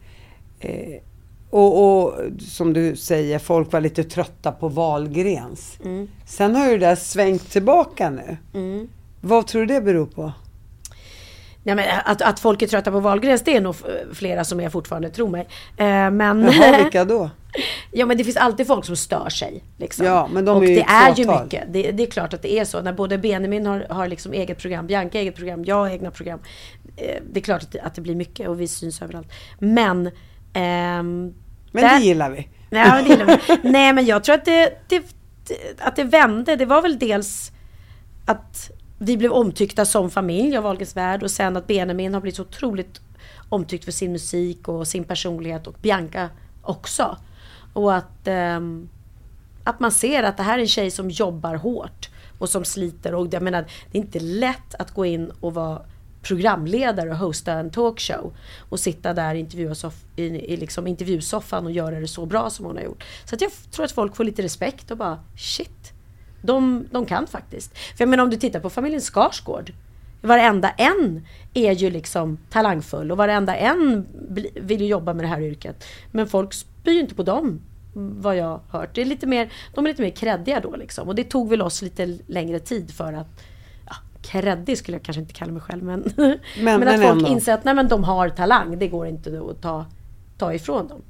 Speaker 1: Och som du säger, folk var lite trötta på Wahlgrens. Sen har ju det där svängt tillbaka nu. Vad tror du det beror på?
Speaker 2: Nej, men att folk är trötta på Wahlgrens, det är nog flera som jag fortfarande tror mig. Men
Speaker 1: vilka då?
Speaker 2: Ja, men det finns alltid folk som stör sig. Liksom.
Speaker 1: Ja, men
Speaker 2: och det är ju mycket. Det är klart att det är så. När både Benjamin har liksom eget program, Bianca eget program, jag har egna program. Det är klart att det blir mycket och vi syns överallt. Men
Speaker 1: det gillar vi.
Speaker 2: Ja, det gillar vi. Nej, men jag tror att det vände. Det var väl dels att vi blev omtyckta som familj av Wahlgrens värld, och sen att Benjamin har blivit så otroligt omtyckt för sin musik och sin personlighet, och Bianca också. Och att man ser att det här är en tjej som jobbar hårt och som sliter. Och jag menar, det är inte lätt att gå in och vara programledare och hosta en talkshow och sitta där i liksom intervjusoffan och göra det så bra som hon har gjort. Så att jag tror att folk får lite respekt och bara shit, de kan faktiskt. För jag menar, om du tittar på familjen Skarsgård, varenda en är ju liksom talangfull och varenda en vill ju jobba med det här yrket. Men folk spyr inte på dem, vad jag har hört. De är lite mer kreddiga då liksom. Och det tog väl oss lite längre tid för att, kreddig skulle jag kanske inte kalla mig själv, men att folk ändå inser att nej, men de har talang, det går inte att ta ifrån dem.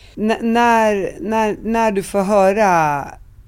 Speaker 2: När
Speaker 1: du får höra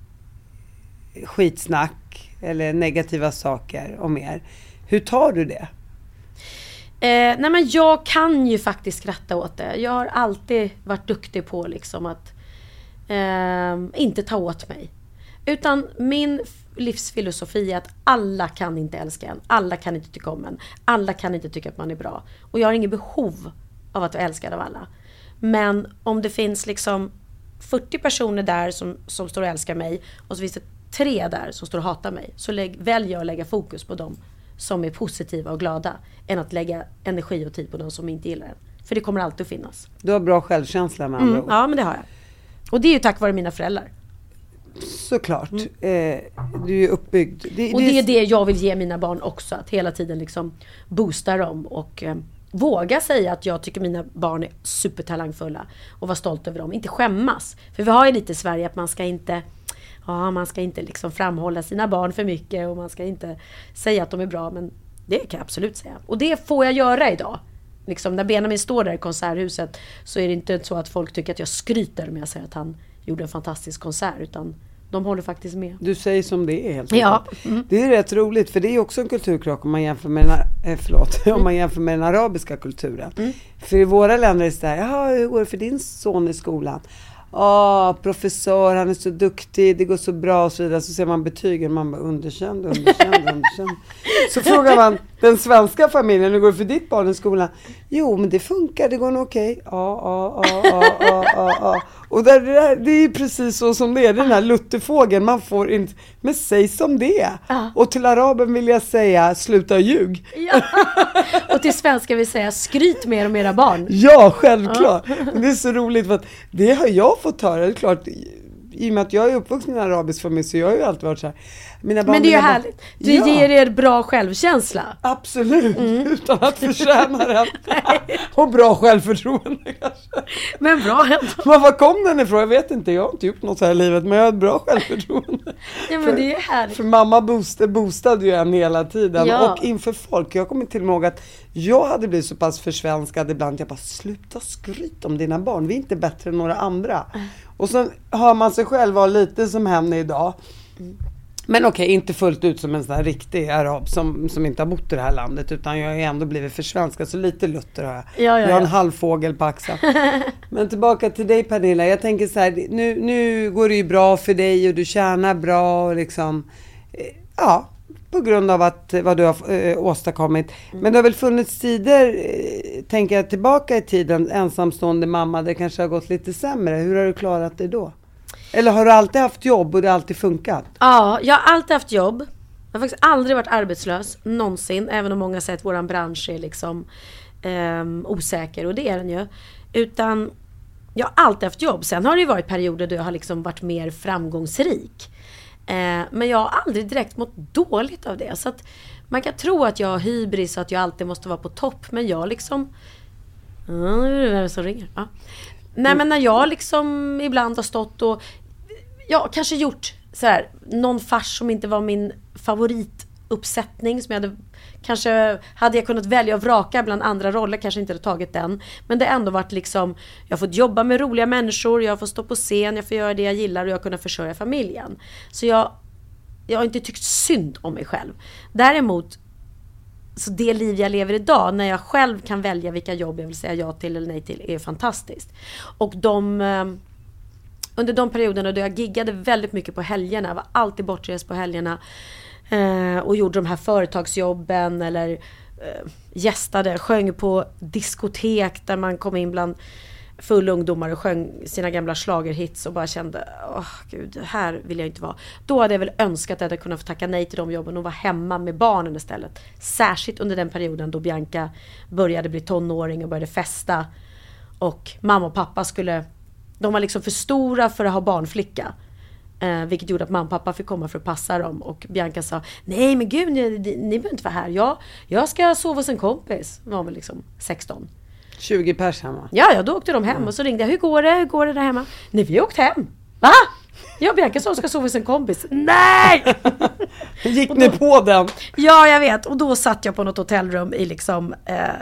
Speaker 1: skitsnack eller negativa saker om er, hur tar du det?
Speaker 2: Nej, men jag kan ju faktiskt skratta åt det. Jag har alltid varit duktig på liksom att inte ta åt mig. Utan min livsfilosofi är att alla kan inte älska en. Alla kan inte tycka om en. Alla kan inte tycka att man är bra. Och jag har inget behov av att vara älskad av alla. Men om det finns liksom 40 personer där som står och älskar mig, och så finns det 3 där som står och hatar mig, så väljer jag att lägga fokus på dem som är positiva och glada, än att lägga energi och tid på dem som inte gillar en. För det kommer alltid att finnas.
Speaker 1: Du har bra självkänsla med andra ord.
Speaker 2: Ja, men det har jag. Och det är ju tack vare mina föräldrar.
Speaker 1: Såklart. Du är uppbyggd.
Speaker 2: Det är det jag vill ge mina barn också. Att hela tiden liksom boosta dem och våga säga att jag tycker mina barn är supertalangfulla och vara stolt över dem. Inte skämmas. För vi har ju lite i Sverige att man ska inte liksom framhålla sina barn för mycket, och man ska inte säga att de är bra, men det kan jag absolut säga. Och det får jag göra idag. Liksom, när Benjamin står där i konserthuset så är det inte så att folk tycker att jag skryter med att säga att han gjorde en fantastisk konsert, utan de håller faktiskt med.
Speaker 1: Du säger som det är helt
Speaker 2: enkelt.
Speaker 1: Ja. Det är rätt roligt, för det är också en kulturkrock om man jämför med om man jämför med den arabiska kulturen. För i våra länder är det så här, hur går det för din son i skolan? Professor, han är så duktig, det går så bra och så vidare. Så ser man betygen, man bara underkänd. Så frågar man den svenska familjen, hur går det för ditt barn i skolan? Jo, men det funkar, det går nog okej. Och det är ju precis så som det är, den här luttefågeln, man får inte, men säg som det. Och till araben vill jag säga, sluta ljug.
Speaker 2: Ja. Och till svenska vill jag säga, skryt mer om era barn.
Speaker 1: Ja, självklart. Det är så roligt, för att det har jag fått höra, det är klart, i och med att jag är uppvuxen i en arabisk familj så jag har ju alltid varit så här.
Speaker 2: Men det är ju härligt. Det ger er bra självkänsla.
Speaker 1: Absolut, utan att förtjäna den. Och bra självförtroende kanske.
Speaker 2: Men bra ändå.
Speaker 1: Men var kom den ifrån? Jag vet inte, jag har inte gjort något här i livet, men jag har ett bra självförtroende.
Speaker 2: Ja, men det är härligt.
Speaker 1: För mamma boostade ju en hela tiden.
Speaker 2: Ja.
Speaker 1: Och inför folk, jag kommer till ihåg att jag hade blivit så pass försvenskad ibland. Jag bara, sluta skryt om dina barn, vi är inte bättre än några andra. Och sen hör man sig själv vara lite som henne idag. Men okej, inte fullt ut som en sån här riktig arab som inte har bott i det här landet, utan jag har ändå blivit försvenskad, så lite lutter har jag.
Speaker 2: Ja.
Speaker 1: Jag har en halvfågel på axeln. Men tillbaka till dig, Pernilla, jag tänker så här, nu går det ju bra för dig och du tjänar bra och liksom, ja, på grund av vad du har åstadkommit. Men det har väl funnits tider, tänker jag tillbaka i tiden, ensamstående mamma, det kanske har gått lite sämre. Hur har du klarat det då? Eller har du alltid haft jobb och det har alltid funkat?
Speaker 2: Ja, jag har alltid haft jobb. Jag har faktiskt aldrig varit arbetslös, någonsin. Även om många säger att våran bransch är liksom osäker, och det är den ju. Utan jag har alltid haft jobb. Sen har det ju varit perioder då jag har liksom varit mer framgångsrik. Men jag har aldrig direkt mått dåligt av det. Så att man kan tro att jag har hybris och att jag alltid måste vara på topp. Men jag liksom... nu är det vem som ringer. Ja. Nej, men när jag liksom ibland har stått och kanske gjort så här, någon fars som inte var min favorituppsättning, som hade jag kunnat välja och vraka bland andra roller, kanske inte hade tagit den. Men det har ändå varit liksom, jag har fått jobba med roliga människor, jag får stå på scen, jag får göra det jag gillar och jag har kunnat försörja familjen. Så jag har inte tyckt synd om mig själv. Däremot, så det liv jag lever idag, när jag själv kan välja vilka jobb jag vill säga ja till eller nej till, är fantastiskt. Och under de perioderna då jag giggade väldigt mycket på helgerna, var alltid bortrest på helgerna och gjorde de här företagsjobben eller gästade, sjöng på diskotek där man kom in bland fulla ungdomar och sjöng sina gamla schlagerhits och bara kände, gud, här vill jag inte vara. Då hade jag väl önskat att jag hade kunnat få tacka nej till de jobben och vara hemma med barnen istället. Särskilt under den perioden då Bianca började bli tonåring och började festa. Och mamma och pappa de var liksom för stora för att ha barnflicka. Vilket gjorde att mamma och pappa fick komma för att passa dem. Och Bianca sa, nej men gud, ni behöver inte vara här. Jag ska sova hos en kompis. Var väl liksom 16.
Speaker 1: 20 pers hemma.
Speaker 2: Ja, då åkte de hem och så ringde jag. Hur går det där hemma? Nej, vi har åkt hem. Va? Jag Bianca sa ska sova hos en kompis. Nej!
Speaker 1: Gick ni på den?
Speaker 2: Ja, jag vet. Och då satt jag på något hotellrum i liksom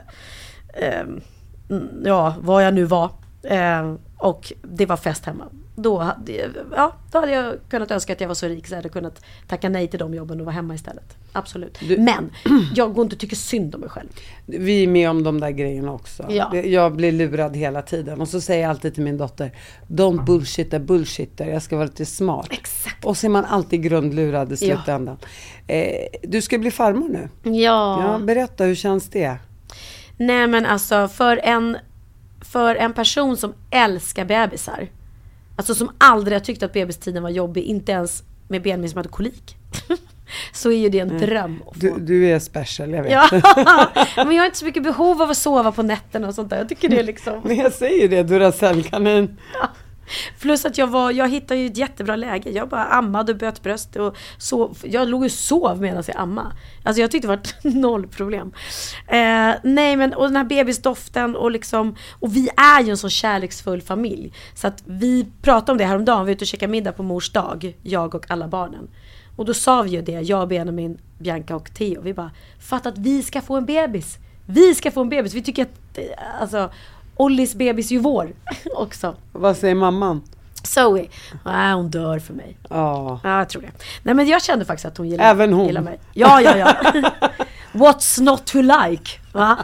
Speaker 2: var jag nu var. Och det var fest hemma. Då hade jag kunnat önska att jag var så rik så jag hade kunnat tacka nej till de jobben och vara hemma istället. Absolut. Men jag går inte och tycker synd om mig själv.
Speaker 1: Vi är med om de där grejerna också.
Speaker 2: Ja.
Speaker 1: Jag blir lurad hela tiden. Och så säger jag alltid till min dotter, don't bullshitter. Jag ska vara lite smart.
Speaker 2: Exakt.
Speaker 1: Och så är man alltid grundlurad i slutändan. Du ska bli farmor nu.
Speaker 2: Ja.
Speaker 1: Berätta, hur känns det?
Speaker 2: Nej, men alltså för en person som älskar bebisar, alltså som aldrig har tyckt att bebistiden var jobbig, inte ens med Benjamin som hade kolik, så är ju det en dröm att få.
Speaker 1: Du är special, jag vet.
Speaker 2: Ja, men jag har inte så mycket behov av att sova på nätterna och sånt där. Jag tycker det är liksom...
Speaker 1: Men jag säger det, Duracell-kanin.
Speaker 2: Ja. Plus att jag hittade ju ett jättebra läge. Jag bara ammade och böt bröst och jag låg och sov medan jag ammade. Alltså jag tyckte det var 0 problem. Nej, men och den här bebisdoften och liksom, och vi är ju en så kärleksfull familj. Så att vi pratade om det häromdagen. Vi var ute och käkade middag på mors dag, jag och alla barnen. Och då sa vi ju det, jag, Benjamin, Bianca och Theo. Vi bara, fatta att vi ska få en bebis. Vi ska få en bebis. Vi tycker att, alltså, Ollis bebis är ju vår också.
Speaker 1: Vad säger mamman?
Speaker 2: Zoe. Hon dör för mig.
Speaker 1: Ja,
Speaker 2: jag tror det. Nej, men jag kände faktiskt att hon gillar,
Speaker 1: även hon.
Speaker 2: Gillar mig. Ja. What's not to like? Va?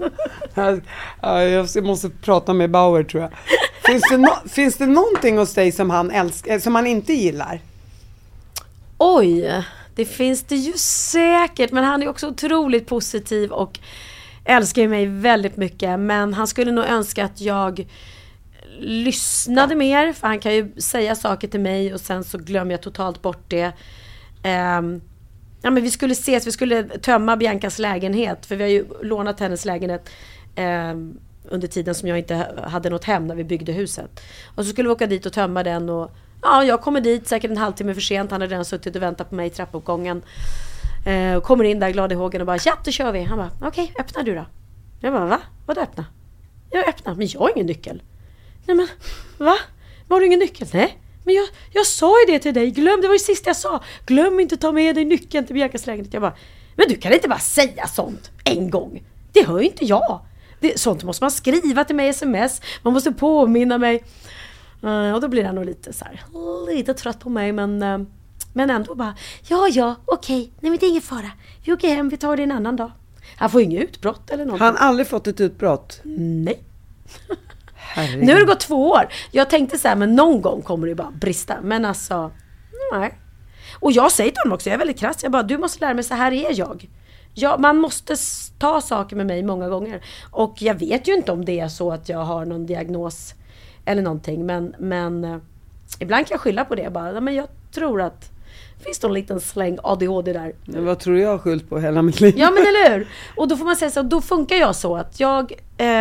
Speaker 1: Jag måste prata med Bauer, tror jag. Finns det någonting hos dig som han älskar, som han inte gillar?
Speaker 2: Oj, det finns det ju säkert. Men han är också otroligt positiv och älskar mig väldigt mycket. Men han skulle nog önska att jag lyssnade mer. För han kan ju säga saker till mig och sen så glömmer jag totalt bort det. Men vi skulle ses, vi skulle tömma Biancas lägenhet. För vi har ju lånat hennes lägenhet under tiden som jag inte hade något hem när vi byggde huset. Och så skulle vi åka dit och tömma den. Och ja, jag kommer dit säkert en halvtimme för sent. Han hade redan suttit och väntat på mig i trappuppgången. Och kommer in där glad i hågen och bara, ja, då kör vi. Han bara, okej, öppna du då. Jag bara, va? Vadå öppna? Jag öppnar, men jag har ingen nyckel. Nej men, va? Har du ingen nyckel? Nej. Men jag sa ju det till dig. Det var ju sist jag sa. Glöm inte ta med dig nyckeln till Biancas lägenhet. Jag bara, men du kan inte bara säga sånt en gång. Det hör ju inte jag. Sånt måste man skriva till mig i sms. Man måste påminna mig. Och då blir han nog lite så här, lite trött på mig. Men ändå bara, ja, okej. Nej, men det är ingen fara. Vi åker hem, vi tar det en annan dag. Han får inget utbrott eller något.
Speaker 1: Han har aldrig fått ett utbrott?
Speaker 2: Nej.
Speaker 1: Herregud.
Speaker 2: Nu har det gått 2 år. Jag tänkte så här, men någon gång kommer det bara brista. Men alltså, nej. Och jag säger till honom också, jag är väldigt krass. Jag bara, du måste lära mig, så här är jag. Man måste ta saker med mig många gånger. Och jag vet ju inte om det är så att jag har någon diagnos eller någonting. Men ibland kan jag skylla på det. Bara, men jag tror att det finns en liten släng ADHD där.
Speaker 1: Men vad tror jag har skyllt på hela mitt liv?
Speaker 2: Ja, men eller hur? Och då får man säga så, då funkar jag så att jag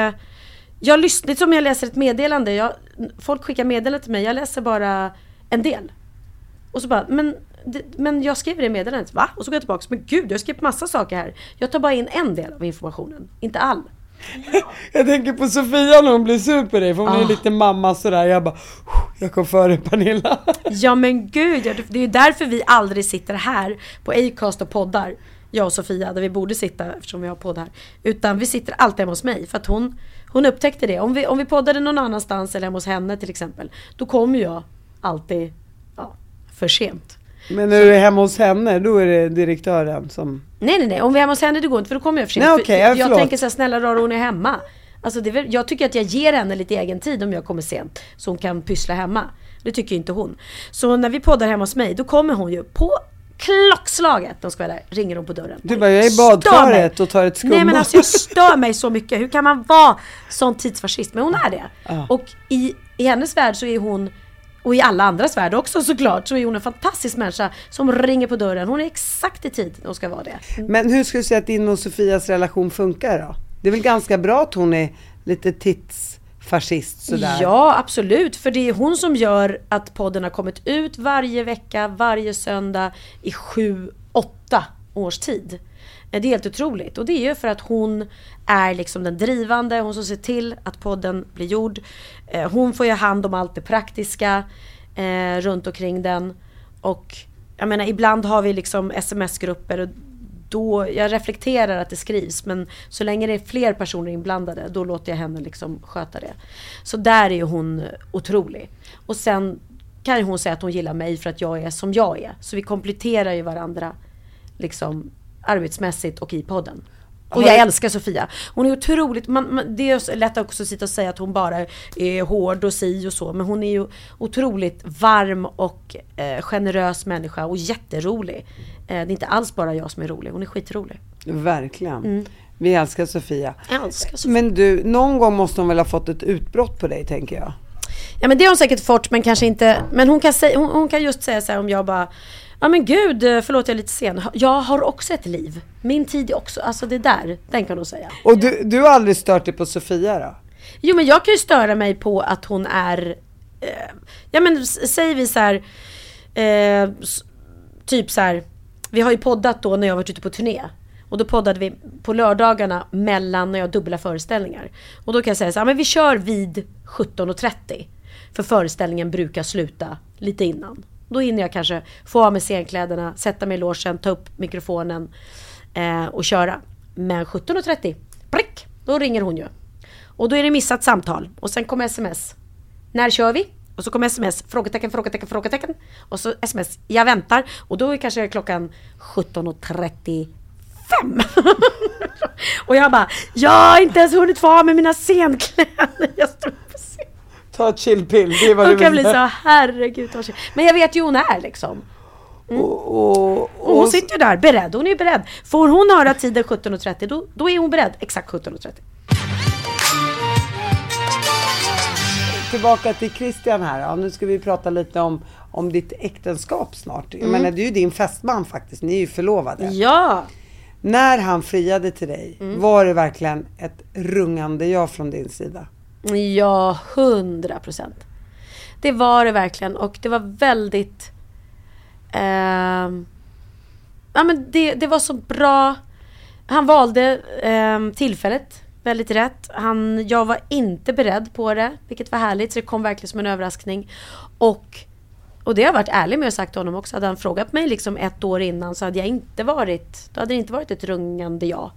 Speaker 2: lyssnar, som jag läser ett meddelande. Folk skickar meddelande till mig. Jag läser bara en del. Och så bara, men jag skriver det meddelandet, va? Och så går jag tillbaka, men gud, jag skriver massa saker här. Jag tar bara in en del av informationen, inte all.
Speaker 1: Jag tänker på Sofia när hon blir sur på dig, för hon är lite mamma sådär. Jag bara, jag kom före Pernilla.
Speaker 2: Ja men gud, det är ju därför vi aldrig sitter här på Acast och poddar, jag och Sofia, där vi borde sitta eftersom vi har podd här. Utan vi sitter alltid hemma hos mig, för att hon upptäckte det. Om vi poddade någon annanstans eller hemma hos henne till exempel, då kommer jag alltid för sent.
Speaker 1: Men när du är hemma hos henne, då är det direktören som...
Speaker 2: Nej. Om vi är hemma hos henne, det går inte, för då kommer jag för sent.
Speaker 1: Nej, okay,
Speaker 2: jag tänker så här, snälla rara, hon är hemma. Alltså jag tycker att jag ger henne lite egen tid om jag kommer sent, så hon kan pyssla hemma. Det tycker inte hon. Så när vi poddar hemma hos mig, då kommer hon ju på klockslaget. De ska vara där, ringer hon på dörren.
Speaker 1: Du bara, jag är i badkaret och tar ett skumbad.
Speaker 2: Nej men alltså, jag stör mig så mycket. Hur kan man vara sån tidsfascist? Men hon är det. Och i hennes värld så är hon, och i alla andras värld också såklart, så är hon en fantastisk människa som ringer på dörren. Hon är exakt i tid och ska vara det.
Speaker 1: Men hur ska du säga att din och Sofias relation funkar då? Det är väl ganska bra att hon är lite tidsfascist sådär? Ja,
Speaker 2: absolut. För det är hon som gör att podden har kommit ut varje vecka, varje söndag i 7-8 års tid. Det är helt otroligt. Och det är ju för att hon är liksom den drivande. Hon som ser till att podden blir gjord. Hon får ju hand om allt det praktiska runt omkring den. Och jag menar, ibland har vi liksom sms-grupper. Och då, jag reflekterar att det skrivs. Men så länge det är fler personer inblandade, då låter jag henne liksom sköta det. Så där är ju hon otrolig. Och sen kan ju hon säga att hon gillar mig för att jag är som jag är. Så vi kompletterar ju varandra liksom arbetsmässigt och i podden. Och jag älskar Sofia. Hon är otroligt, det är lätt också att sitta och säga att hon bara är hård och si och så, men hon är ju otroligt varm och generös människa och jätterolig. Det är inte alls bara jag som är rolig, hon är skitrolig.
Speaker 1: Verkligen. Vi älskar Sofia.
Speaker 2: Älskar Sofia.
Speaker 1: Men du, någon gång måste hon väl ha fått ett utbrott på dig, tänker jag.
Speaker 2: Ja, men det har hon säkert fått, men kanske inte. Men hon kan just säga så här, om jag bara, ja men gud, förlåt jag är lite sen. Jag har också ett liv. Min tid är också, alltså det där, den kan hon säga.
Speaker 1: Och du har aldrig stört dig på Sofia då?
Speaker 2: Jo, men jag kan ju störa mig på att hon är, ja men säger vi så här, typ så här, vi har ju poddat då när jag varit ute på turné. Och då poddade vi på lördagarna mellan när jag dubbla föreställningar. Och då kan jag säga så här, men vi kör vid 17:30. För föreställningen brukar sluta lite innan. Då hinner jag kanske få av mig scenkläderna, sätta mig i logen, ta upp mikrofonen och köra. Men 17:30, prick, då ringer hon ju. Och då är det missat samtal. Och sen kommer sms. När kör vi? Och så kommer sms, frågetecken. Och så sms, jag väntar. Och då är kanske klockan 17:35. Och jag bara, jag har inte ens hunnit få av med mina scenkläder. Jag står på scen.
Speaker 1: Ta ett chillpill, det var det.
Speaker 2: Hon kan bli så, herregud. Men jag vet ju hon är liksom. Och hon sitter ju där beredd, hon är ju beredd. Får hon höra tiden 17:30, då är hon beredd, exakt 17:30.
Speaker 1: Tillbaka till Christian här. Ja, nu ska vi prata lite om ditt äktenskap snart. Jag menar, det är ju din fästman faktiskt. Ni är ju förlovade.
Speaker 2: Ja.
Speaker 1: När han friade till dig, var det verkligen ett rungande ja från din sida?
Speaker 2: Ja, 100%. Det var det verkligen. Och det var väldigt... ja, men det var så bra. Han valde tillfället väldigt rätt. Jag var inte beredd på det, vilket var härligt. Så det kom verkligen som en överraskning. Och det har jag varit ärlig med och sagt till honom också. Hade han frågat mig liksom 1 år innan, så hade då hade det inte varit ett rungande ja.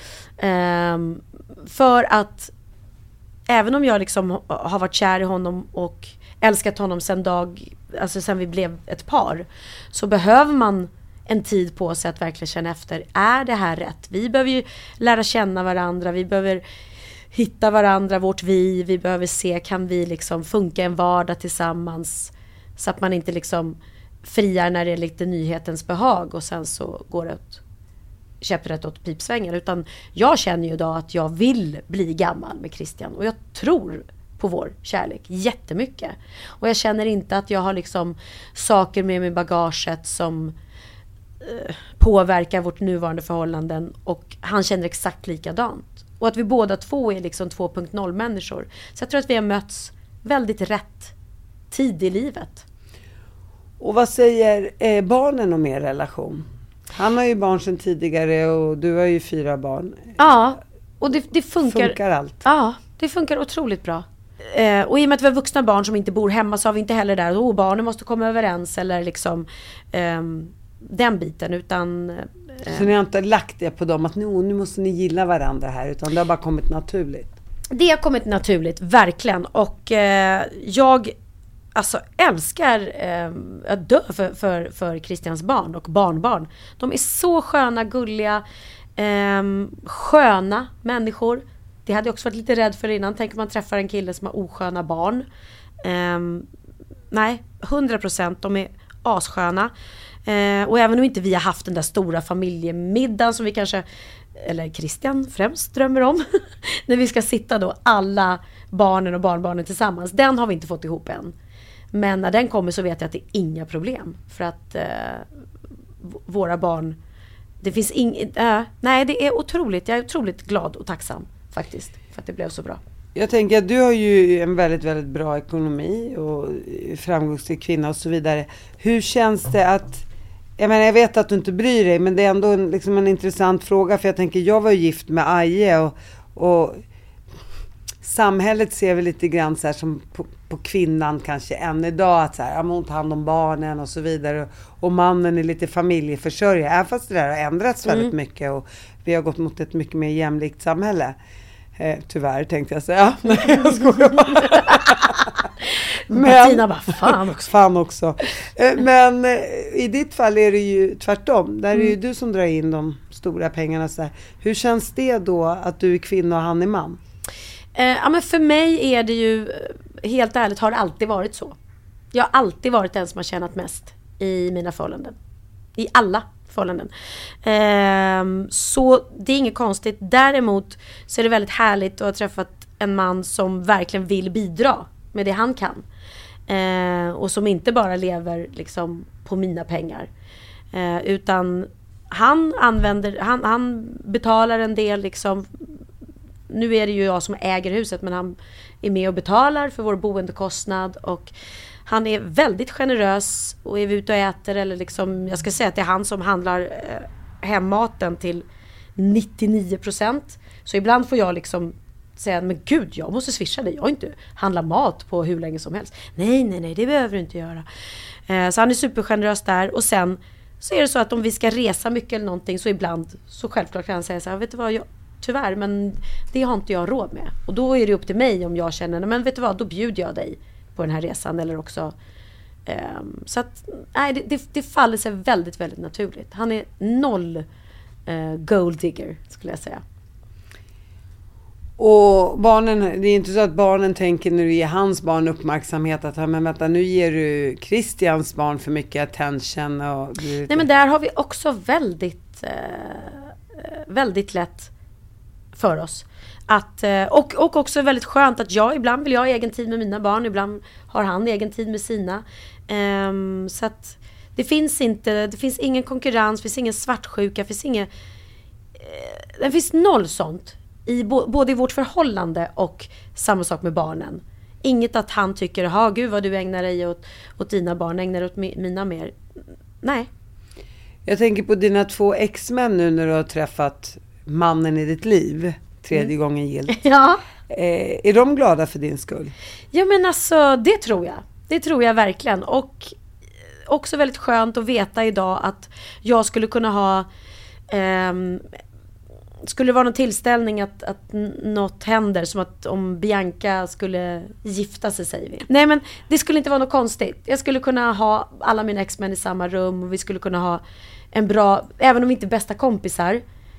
Speaker 2: För att även om jag liksom har varit kär i honom och älskat honom sen vi blev ett par, så behöver man en tid på sig att verkligen känna efter, är det här rätt? Vi behöver ju lära känna varandra, vi behöver hitta varandra, vi behöver se, kan vi liksom funka en vardag tillsammans, så att man inte liksom friar när det är lite nyhetens behag och sen så går det käpprätt åt pipsvängen. Utan jag känner ju idag att jag vill bli gammal med Christian, och jag tror på vår kärlek jättemycket. Och jag känner inte att jag har liksom saker med mig i bagaget som påverkar vårt nuvarande förhållanden, och han känner exakt likadant. Och att vi båda två är liksom 2.0 människor. Så jag tror att vi har mötts väldigt rätt tid i livet.
Speaker 1: Och vad säger barnen om er relation? Han har ju barn sedan tidigare och du har ju 4 barn.
Speaker 2: Ja, och det
Speaker 1: funkar allt.
Speaker 2: Ja, det funkar otroligt bra. Och i och med att vi har vuxna barn som inte bor hemma, så har vi inte heller där barnen måste komma överens eller liksom den biten, utan
Speaker 1: så ni har inte lagt det på dem att nu måste ni gilla varandra här, utan det har bara kommit naturligt?
Speaker 2: Det har kommit naturligt, verkligen. Och jag älskar att dö för Christians barn och barnbarn. De är så sköna, gulliga, sköna människor. Det hade jag också varit lite rädd för innan. Tänk om man träffar en kille som har osköna barn. Nej, 100%. De är assköna. Och även om inte vi har haft den där stora familjemiddagen som vi kanske, eller Christian främst, drömmer om. När vi ska sitta då alla barnen och barnbarnen tillsammans. Den har vi inte fått ihop än. Men när den kommer så vet jag att det är inga problem. För att våra barn, det finns nej, det är otroligt. Jag är otroligt glad och tacksam faktiskt för att det blev så bra.
Speaker 1: Jag tänker att du har ju en väldigt, väldigt bra ekonomi och framgångsrik kvinna och så vidare. Hur känns det att, jag vet att du inte bryr dig, men det är ändå en intressant fråga, för jag tänker, jag var ju gift med Aje och samhället ser väl lite grann så här som på kvinnan kanske än idag, att så här, hon tar hand om barnen och så vidare, och mannen är lite familjeförsörjare, även fast det där har ändrats väldigt mycket och vi har gått mot ett mycket mer jämlikt samhälle. Tyvärr tänkte jag säga. Nej, jag skojar bara.
Speaker 2: Martina bara, fan också.
Speaker 1: Men i ditt fall är det ju tvärtom. Där är ju du som drar in de stora pengarna. Så här. Hur känns det då att du är kvinna och han är man?
Speaker 2: Ja, men för mig är det ju, helt ärligt, har det alltid varit så. Jag har alltid varit den som har tjänat mest i mina förhållanden. I alla förhållanden. Så det är inget konstigt. Däremot så är det väldigt härligt att ha träffat en man som verkligen vill bidra med det han kan. Och som inte bara lever liksom på mina pengar. Utan han betalar en del liksom. Nu är det ju jag som äger huset, men han är med och betalar för vår boendekostnad, och han är väldigt generös, och är vi ute och äter eller liksom, jag ska säga att det är han som handlar hemmaten till 99%. Så ibland får jag liksom säga, men gud, jag måste swisha dig, jag har inte handlat mat på hur länge som helst. Nej, det behöver du inte göra. Så han är supergenerös där, och sen så är det så att om vi ska resa mycket eller någonting, så ibland, så självklart kan han säga så här, vet du vad, tyvärr, men det har inte jag råd med. Och då är det upp till mig om jag känner, men vet du vad, då bjuder jag dig på den här resan, eller också så att nej, det faller sig väldigt, väldigt naturligt. Han är noll gold digger, skulle jag säga.
Speaker 1: Och barnen, det är inte så att barnen tänker när du ger hans barn uppmärksamhet att men vänta, nu ger du Christians barn för mycket attention och
Speaker 2: nej, men där har vi också väldigt väldigt lätt för oss att, och också väldigt skönt att ibland vill jag ha egen tid med mina barn, ibland har han egen tid med sina, så att det finns ingen konkurrens, det finns ingen svartsjuka, det finns det finns noll sånt. Både i vårt förhållande och samma sak med barnen. Inget att han tycker, gud vad du ägnar dig åt dina barn, ägnar dig åt mina mer. Nej.
Speaker 1: Jag tänker på dina 2 ex-män nu när du har träffat mannen i ditt liv. 3:e gången gillt.
Speaker 2: Ja.
Speaker 1: Är de glada för din skull?
Speaker 2: Ja men alltså, det tror jag. Det tror jag verkligen. Och också väldigt skönt att veta idag att jag skulle kunna ha... skulle det vara någon tillställning att något händer, som att om Bianca skulle gifta sig, säger vi. Nej men det skulle inte vara något konstigt. Jag skulle kunna ha alla mina ex-män i samma rum och vi skulle kunna ha en bra, även om vi inte är bästa kompisar,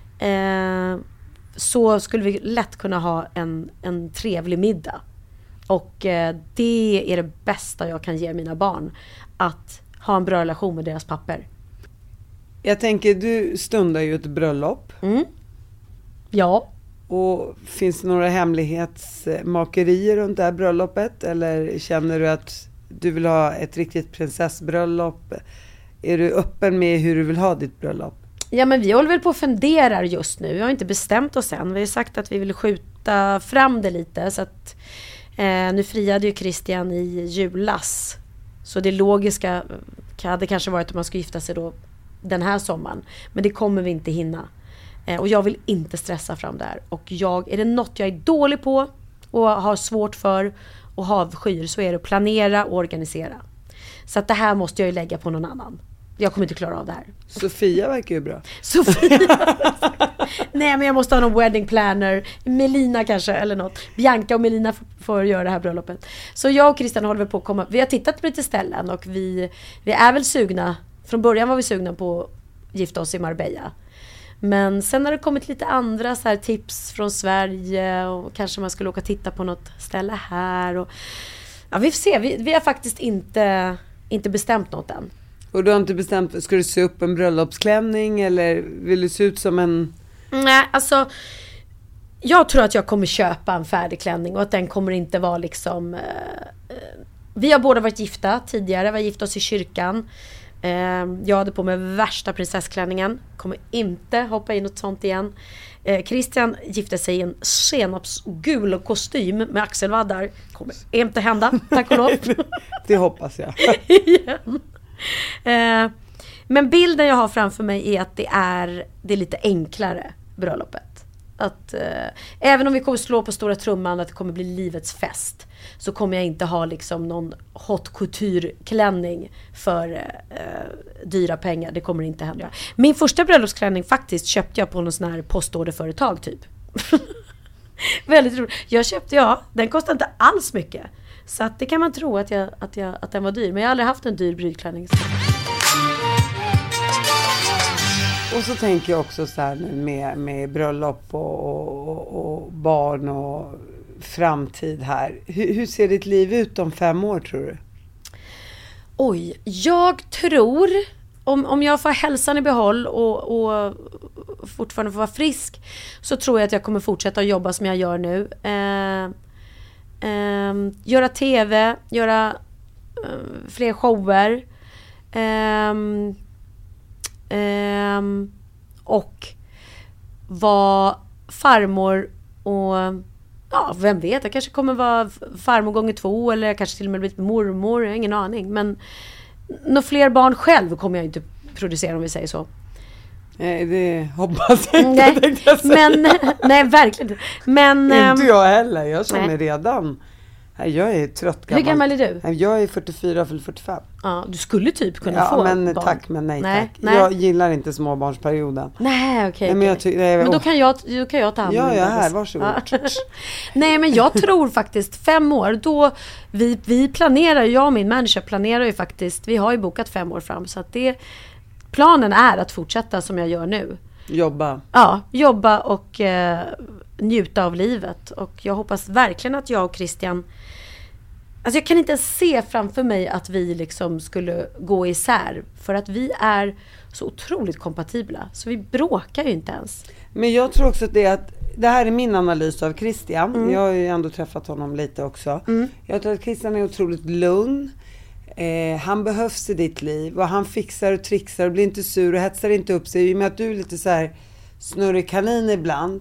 Speaker 2: så skulle vi lätt kunna ha en trevlig middag. Och det är det bästa jag kan ge mina barn, att ha en bra relation med deras papper.
Speaker 1: Jag tänker, du stundar ju ett bröllop.
Speaker 2: Ja.
Speaker 1: Och finns det några hemlighetsmakerier runt det här bröllopet? Eller känner du att du vill ha ett riktigt prinsessbröllop? Är du öppen med hur du vill ha ditt bröllop?
Speaker 2: Ja men vi håller väl på och funderar just nu. Vi har inte bestämt oss än. Vi har sagt att vi vill skjuta fram det lite. Så att nu friade ju Christian i julas. Så det logiska hade kanske varit att man ska gifta sig då den här sommaren. Men det kommer vi inte hinna. Och jag vill inte stressa fram där. Och är det något jag är dålig på och har svårt för och avskyr, så är det att planera och organisera. Så att det här måste jag ju lägga på någon annan. Jag kommer inte klara av det här.
Speaker 1: Sofia verkar ju bra.
Speaker 2: Sofia? Nej, men jag måste ha någon wedding planner. Melina kanske, eller något. Bianca och Melina får göra det här bröllopet. Så jag och Christian håller på att komma. Vi har tittat på lite ställen och vi är väl sugna. Från början var vi sugna på att gifta oss i Marbella. Men sen har det kommit lite andra så här tips från Sverige. Och kanske man skulle åka och titta på något ställe här. Och, ja, vi får se. Vi har faktiskt inte bestämt något än.
Speaker 1: Och du har inte bestämt, ska du se upp en bröllopsklänning eller vill du se ut som en...
Speaker 2: Nej, alltså jag tror att jag kommer köpa en färdig klänning och att den kommer inte vara liksom... vi har båda varit gifta tidigare, vi har gift oss i kyrkan. Jag hade på mig värsta prinsessklänningen, kommer inte hoppa in något sånt igen. Christian gifte sig i en senapsgul kostym med axelvaddar. Kommer inte hända, tack och lov.
Speaker 1: Det hoppas jag.
Speaker 2: Igen. Men bilden jag har framför mig är att det är lite enklare bröllopet. Att även om vi kommer slå på stora trumman att det kommer bli livets fest, så kommer jag inte ha liksom någon haute couture klänning för dyra pengar. Det kommer inte hända. Min första bröllopsklänning faktiskt köpte jag på någon sån här postorderföretag typ. Väldigt roligt. Den kostade inte alls mycket. Så att det kan man tro att den var dyr. Men jag har aldrig haft en dyr brudklänning.
Speaker 1: Och så tänker jag också så här med bröllop och barn och framtid här. Hur ser ditt liv ut om 5 år, tror du?
Speaker 2: Oj, jag tror, om jag får hälsan i behåll och fortfarande får vara frisk, så tror jag att jag kommer fortsätta att jobba som jag gör nu. Göra tv, göra fler shower, och vara farmor och ja, vem vet, jag kanske kommer vara farmor gånger 2 eller kanske till och med bli mormor, jag har ingen aning, men några fler barn själv kommer jag inte producera, om vi säger så.
Speaker 1: Nej, det hoppas jag inte.
Speaker 2: Nej, verkligen. Men
Speaker 1: inte jag heller, jag känner mig redan. Jag är trött gammal.
Speaker 2: Hur gammal är du?
Speaker 1: Jag är 44 för 45.
Speaker 2: Ja, du skulle typ kunna få
Speaker 1: men
Speaker 2: barn.
Speaker 1: Tack, men nej tack.
Speaker 2: Nej.
Speaker 1: Jag gillar inte småbarnsperioden.
Speaker 2: Nej, okej.
Speaker 1: Men
Speaker 2: då kan jag ta hand om
Speaker 1: det. Ja, här, varsågod.
Speaker 2: Ja. Nej, men jag tror faktiskt 5 år, då vi planerar, jag och min manager planerar ju faktiskt, vi har ju bokat 5 år fram, så att planen är att fortsätta som jag gör nu. Jobba och njuta av livet. Och jag hoppas verkligen att jag och Christian, alltså jag kan inte se framför mig att vi liksom skulle gå isär, för att vi är så otroligt kompatibla, så vi bråkar ju inte ens. Men
Speaker 1: jag tror också att det här är min analys av Christian. Jag har ju ändå träffat honom lite också. Jag tror att Christian är otroligt lugn. Han behövs i ditt liv och han fixar och trixar och blir inte sur och hetsar inte upp sig. I och med att du är lite så här snurrig kanin ibland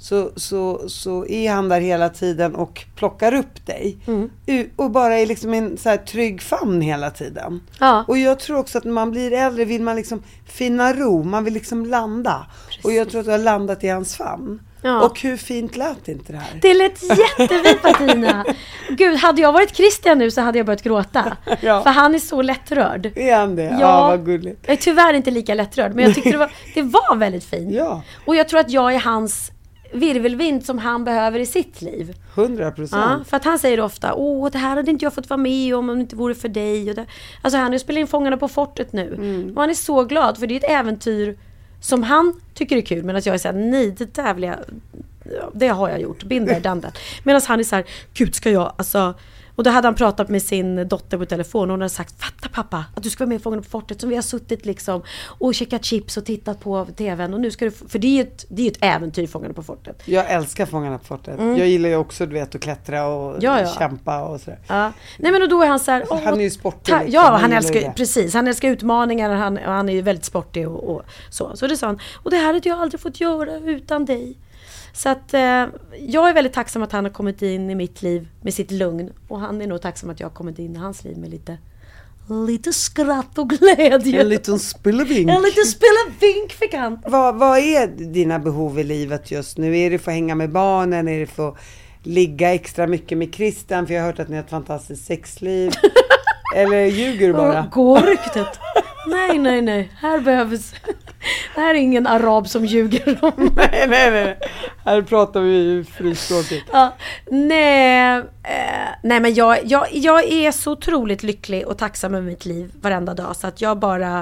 Speaker 1: så är han där hela tiden och plockar upp dig. Och bara är liksom en så här trygg famn hela tiden.
Speaker 2: Ja.
Speaker 1: Och jag tror också att när man blir äldre vill man liksom finna ro. Man vill liksom landa. Precis. Och jag tror att du har landat i hans famn. Ja. Och hur fint lät inte det här?
Speaker 2: Det lät jättefint, Martina. Gud, hade jag varit Christian nu så hade jag börjat gråta. Ja. För han är så lättrörd.
Speaker 1: Är han det? Ja, vad gulligt.
Speaker 2: Jag är tyvärr inte lika lättrörd, men jag tyckte det var väldigt fint.
Speaker 1: Ja.
Speaker 2: Och jag tror att jag är hans virvelvind som han behöver i sitt liv.
Speaker 1: 100%.
Speaker 2: Ja, för att han säger ofta, det här hade inte jag fått vara med om det inte vore för dig. Och det. Alltså han har ju spelat in Fångarna på fortet nu. Och han är så glad, för det är ett äventyr som han tycker är kul, medan jag är såhär, nej, det där vill jag, det har jag gjort, binder dandat. Medan han är såhär, gud ska jag, alltså. Och då hade han pratat med sin dotter på telefon och hon hade sagt, fatta pappa att du ska vara med i Fångarna på fortet, som vi har suttit liksom och käkat chips och tittat på tvn, och nu ska du, för det är ju ett äventyr, Fångarna på fortet.
Speaker 1: Jag älskar Fångarna på fortet. Jag gillar ju också, du vet, att klättra och kämpa och sådär.
Speaker 2: Ja. Nej, men då är han såhär,
Speaker 1: han är ju sportig.
Speaker 2: Ja, han älskar, precis, han älskar utmaningar, och han är ju väldigt sportig och så. Så det sa han, och det här hade jag aldrig fått göra utan dig. Så att jag är väldigt tacksam att han har kommit in i mitt liv med sitt lugn. Och han är nog tacksam att jag har kommit in i hans liv med lite skratt och glädje.
Speaker 1: En liten spillevink.
Speaker 2: En liten spillevink fick han.
Speaker 1: Vad är dina behov i livet just nu? Är det för att hänga med barnen? Är det för att ligga extra mycket med Christian? För jag har hört att ni har ett fantastiskt sexliv. Eller ljuger du bara?
Speaker 2: Går ryktet. Nej. Här är ingen arab som ljuger om.
Speaker 1: Nej. Här pratar vi frispråkigt.
Speaker 2: Ja, nej, men jag är så otroligt lycklig och tacksam med mitt liv varenda dag. Så att jag bara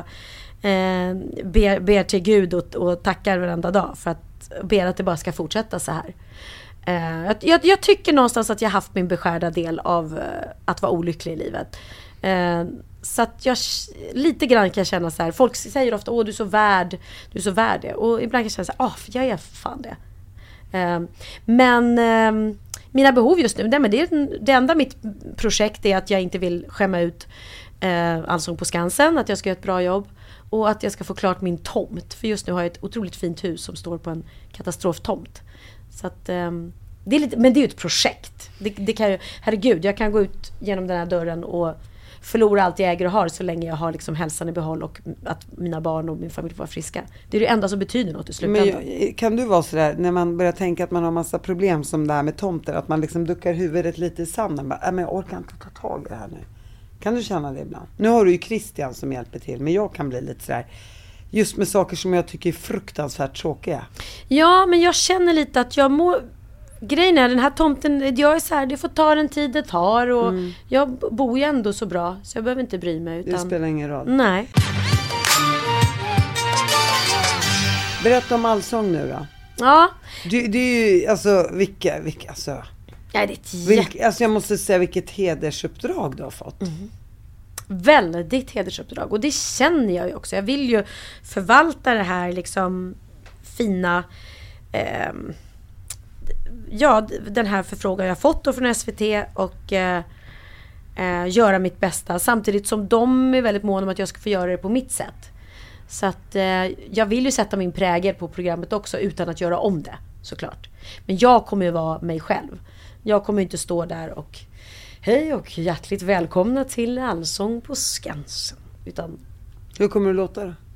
Speaker 2: ber till Gud och tackar varenda dag. För att ber att det bara ska fortsätta så här. Jag tycker någonstans att jag haft min beskärda del av att vara olycklig i livet. Så att jag lite grann kan känna så här, folk säger ofta, du är så värd det. Och ibland kan jag känna så här, för jag är fan det. Men mina behov just nu, det enda mitt projekt är att jag inte vill skämma ut Allsång på Skansen, att jag ska göra ett bra jobb och att jag ska få klart min tomt. För just nu har jag ett otroligt fint hus som står på en katastroftomt. Så att det är lite, men det är ju ett projekt. Det kan ju, herregud, jag kan gå ut genom den här dörren och förlora allt jag äger och har så länge jag har liksom hälsan i behåll och att mina barn och min familj får vara friska. Det är det enda som betyder något i slutändan.
Speaker 1: Men kan du vara sådär, när man börjar tänka att man har massa problem som det här med tomter, att man liksom duckar huvudet lite i sanden, men jag orkar inte ta tag i det här nu. Kan du känna det ibland? Nu har du ju Christian som hjälper till, men jag kan bli lite sådär, just med saker som jag tycker är fruktansvärt tråkiga.
Speaker 2: Ja, men jag känner lite att jag grejen är, den här tomten, jag är så här, det får ta den tid det tar och jag bor ju ändå så bra så jag behöver inte bry mig. Utan,
Speaker 1: det spelar ingen roll.
Speaker 2: Nej.
Speaker 1: Berätta om Allsång nu då.
Speaker 2: Ja.
Speaker 1: Det är ju, alltså, vilka alltså.
Speaker 2: Ja, det är
Speaker 1: alltså jag måste säga vilket hedersuppdrag du har fått.
Speaker 2: Väldigt hedersuppdrag och det känner jag ju också. Jag vill ju förvalta det här liksom fina den här förfrågan jag fått då från SVT och göra mitt bästa samtidigt som de är väldigt måna om att jag ska få göra det på mitt sätt. Så att jag vill ju sätta min prägel på programmet också utan att göra om det, såklart. Men jag kommer ju vara mig själv. Jag kommer inte stå där och hej och hjärtligt välkomna till Allsång på Skansen. Utan...
Speaker 1: Hur kommer du låta då?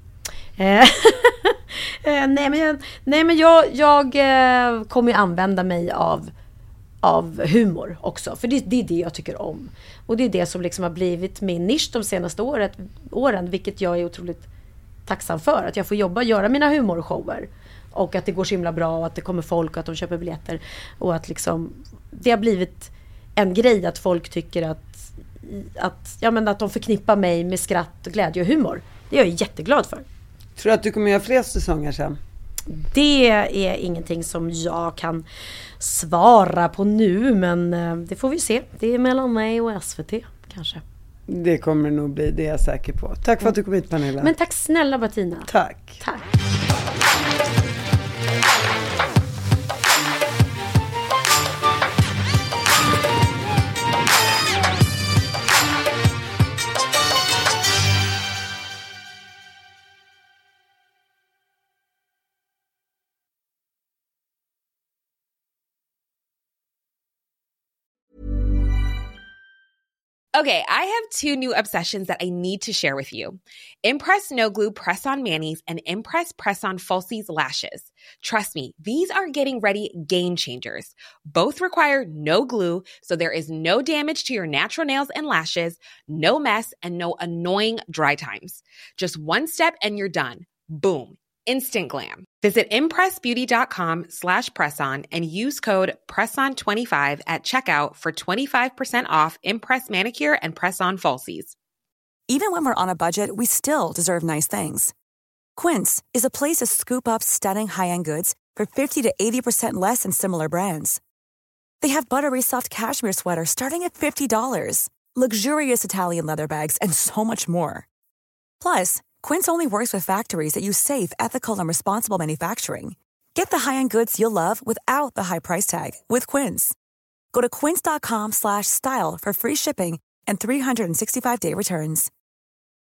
Speaker 2: Nej men jag kommer ju använda mig av humor också. För det är det jag tycker om. Och det är det som liksom har blivit min nisch de senaste åren. Vilket jag är otroligt tacksam för. Att jag får göra mina humorshower. Och att det går så himla bra och att det kommer folk och att de köper biljetter. Och att liksom, det har blivit en grej att folk tycker att de förknippar mig med skratt, glädje och humor. Det är jag jätteglad för.
Speaker 1: Tror du att du kommer göra fler säsonger sen?
Speaker 2: Det är ingenting som jag kan svara på nu, men det får vi se. Det är mellan mig och SVT kanske.
Speaker 1: Det kommer nog bli, det är jag säker på. Tack för att du kom hit, Pernilla.
Speaker 2: Men tack snälla Bettina.
Speaker 1: Tack.
Speaker 7: Okay, I have two new obsessions that I need to share with you. Impress No Glue Press-On Manis and Impress Press-On Falsies Lashes. Trust me, these are getting ready game changers. Both require no glue, so there is no damage to your natural nails and lashes, no mess, and no annoying dry times. Just one step and you're done. Boom. Instant glam. Visit impressbeauty.com/presson and use code PRESSON25 at checkout for 25% off Impress Manicure and Press-On Falsies.
Speaker 8: Even when we're on a budget, we still deserve nice things. Quince is a place to scoop up stunning high-end goods for 50 to 80% less than similar brands. They have buttery soft cashmere sweaters starting at $50, luxurious Italian leather bags, and so much more. Plus, Quince only works with factories that use safe, ethical, and responsible manufacturing. Get the high-end goods you'll love without the high price tag with Quince. Go to quince.com/style for free shipping and 365-day returns.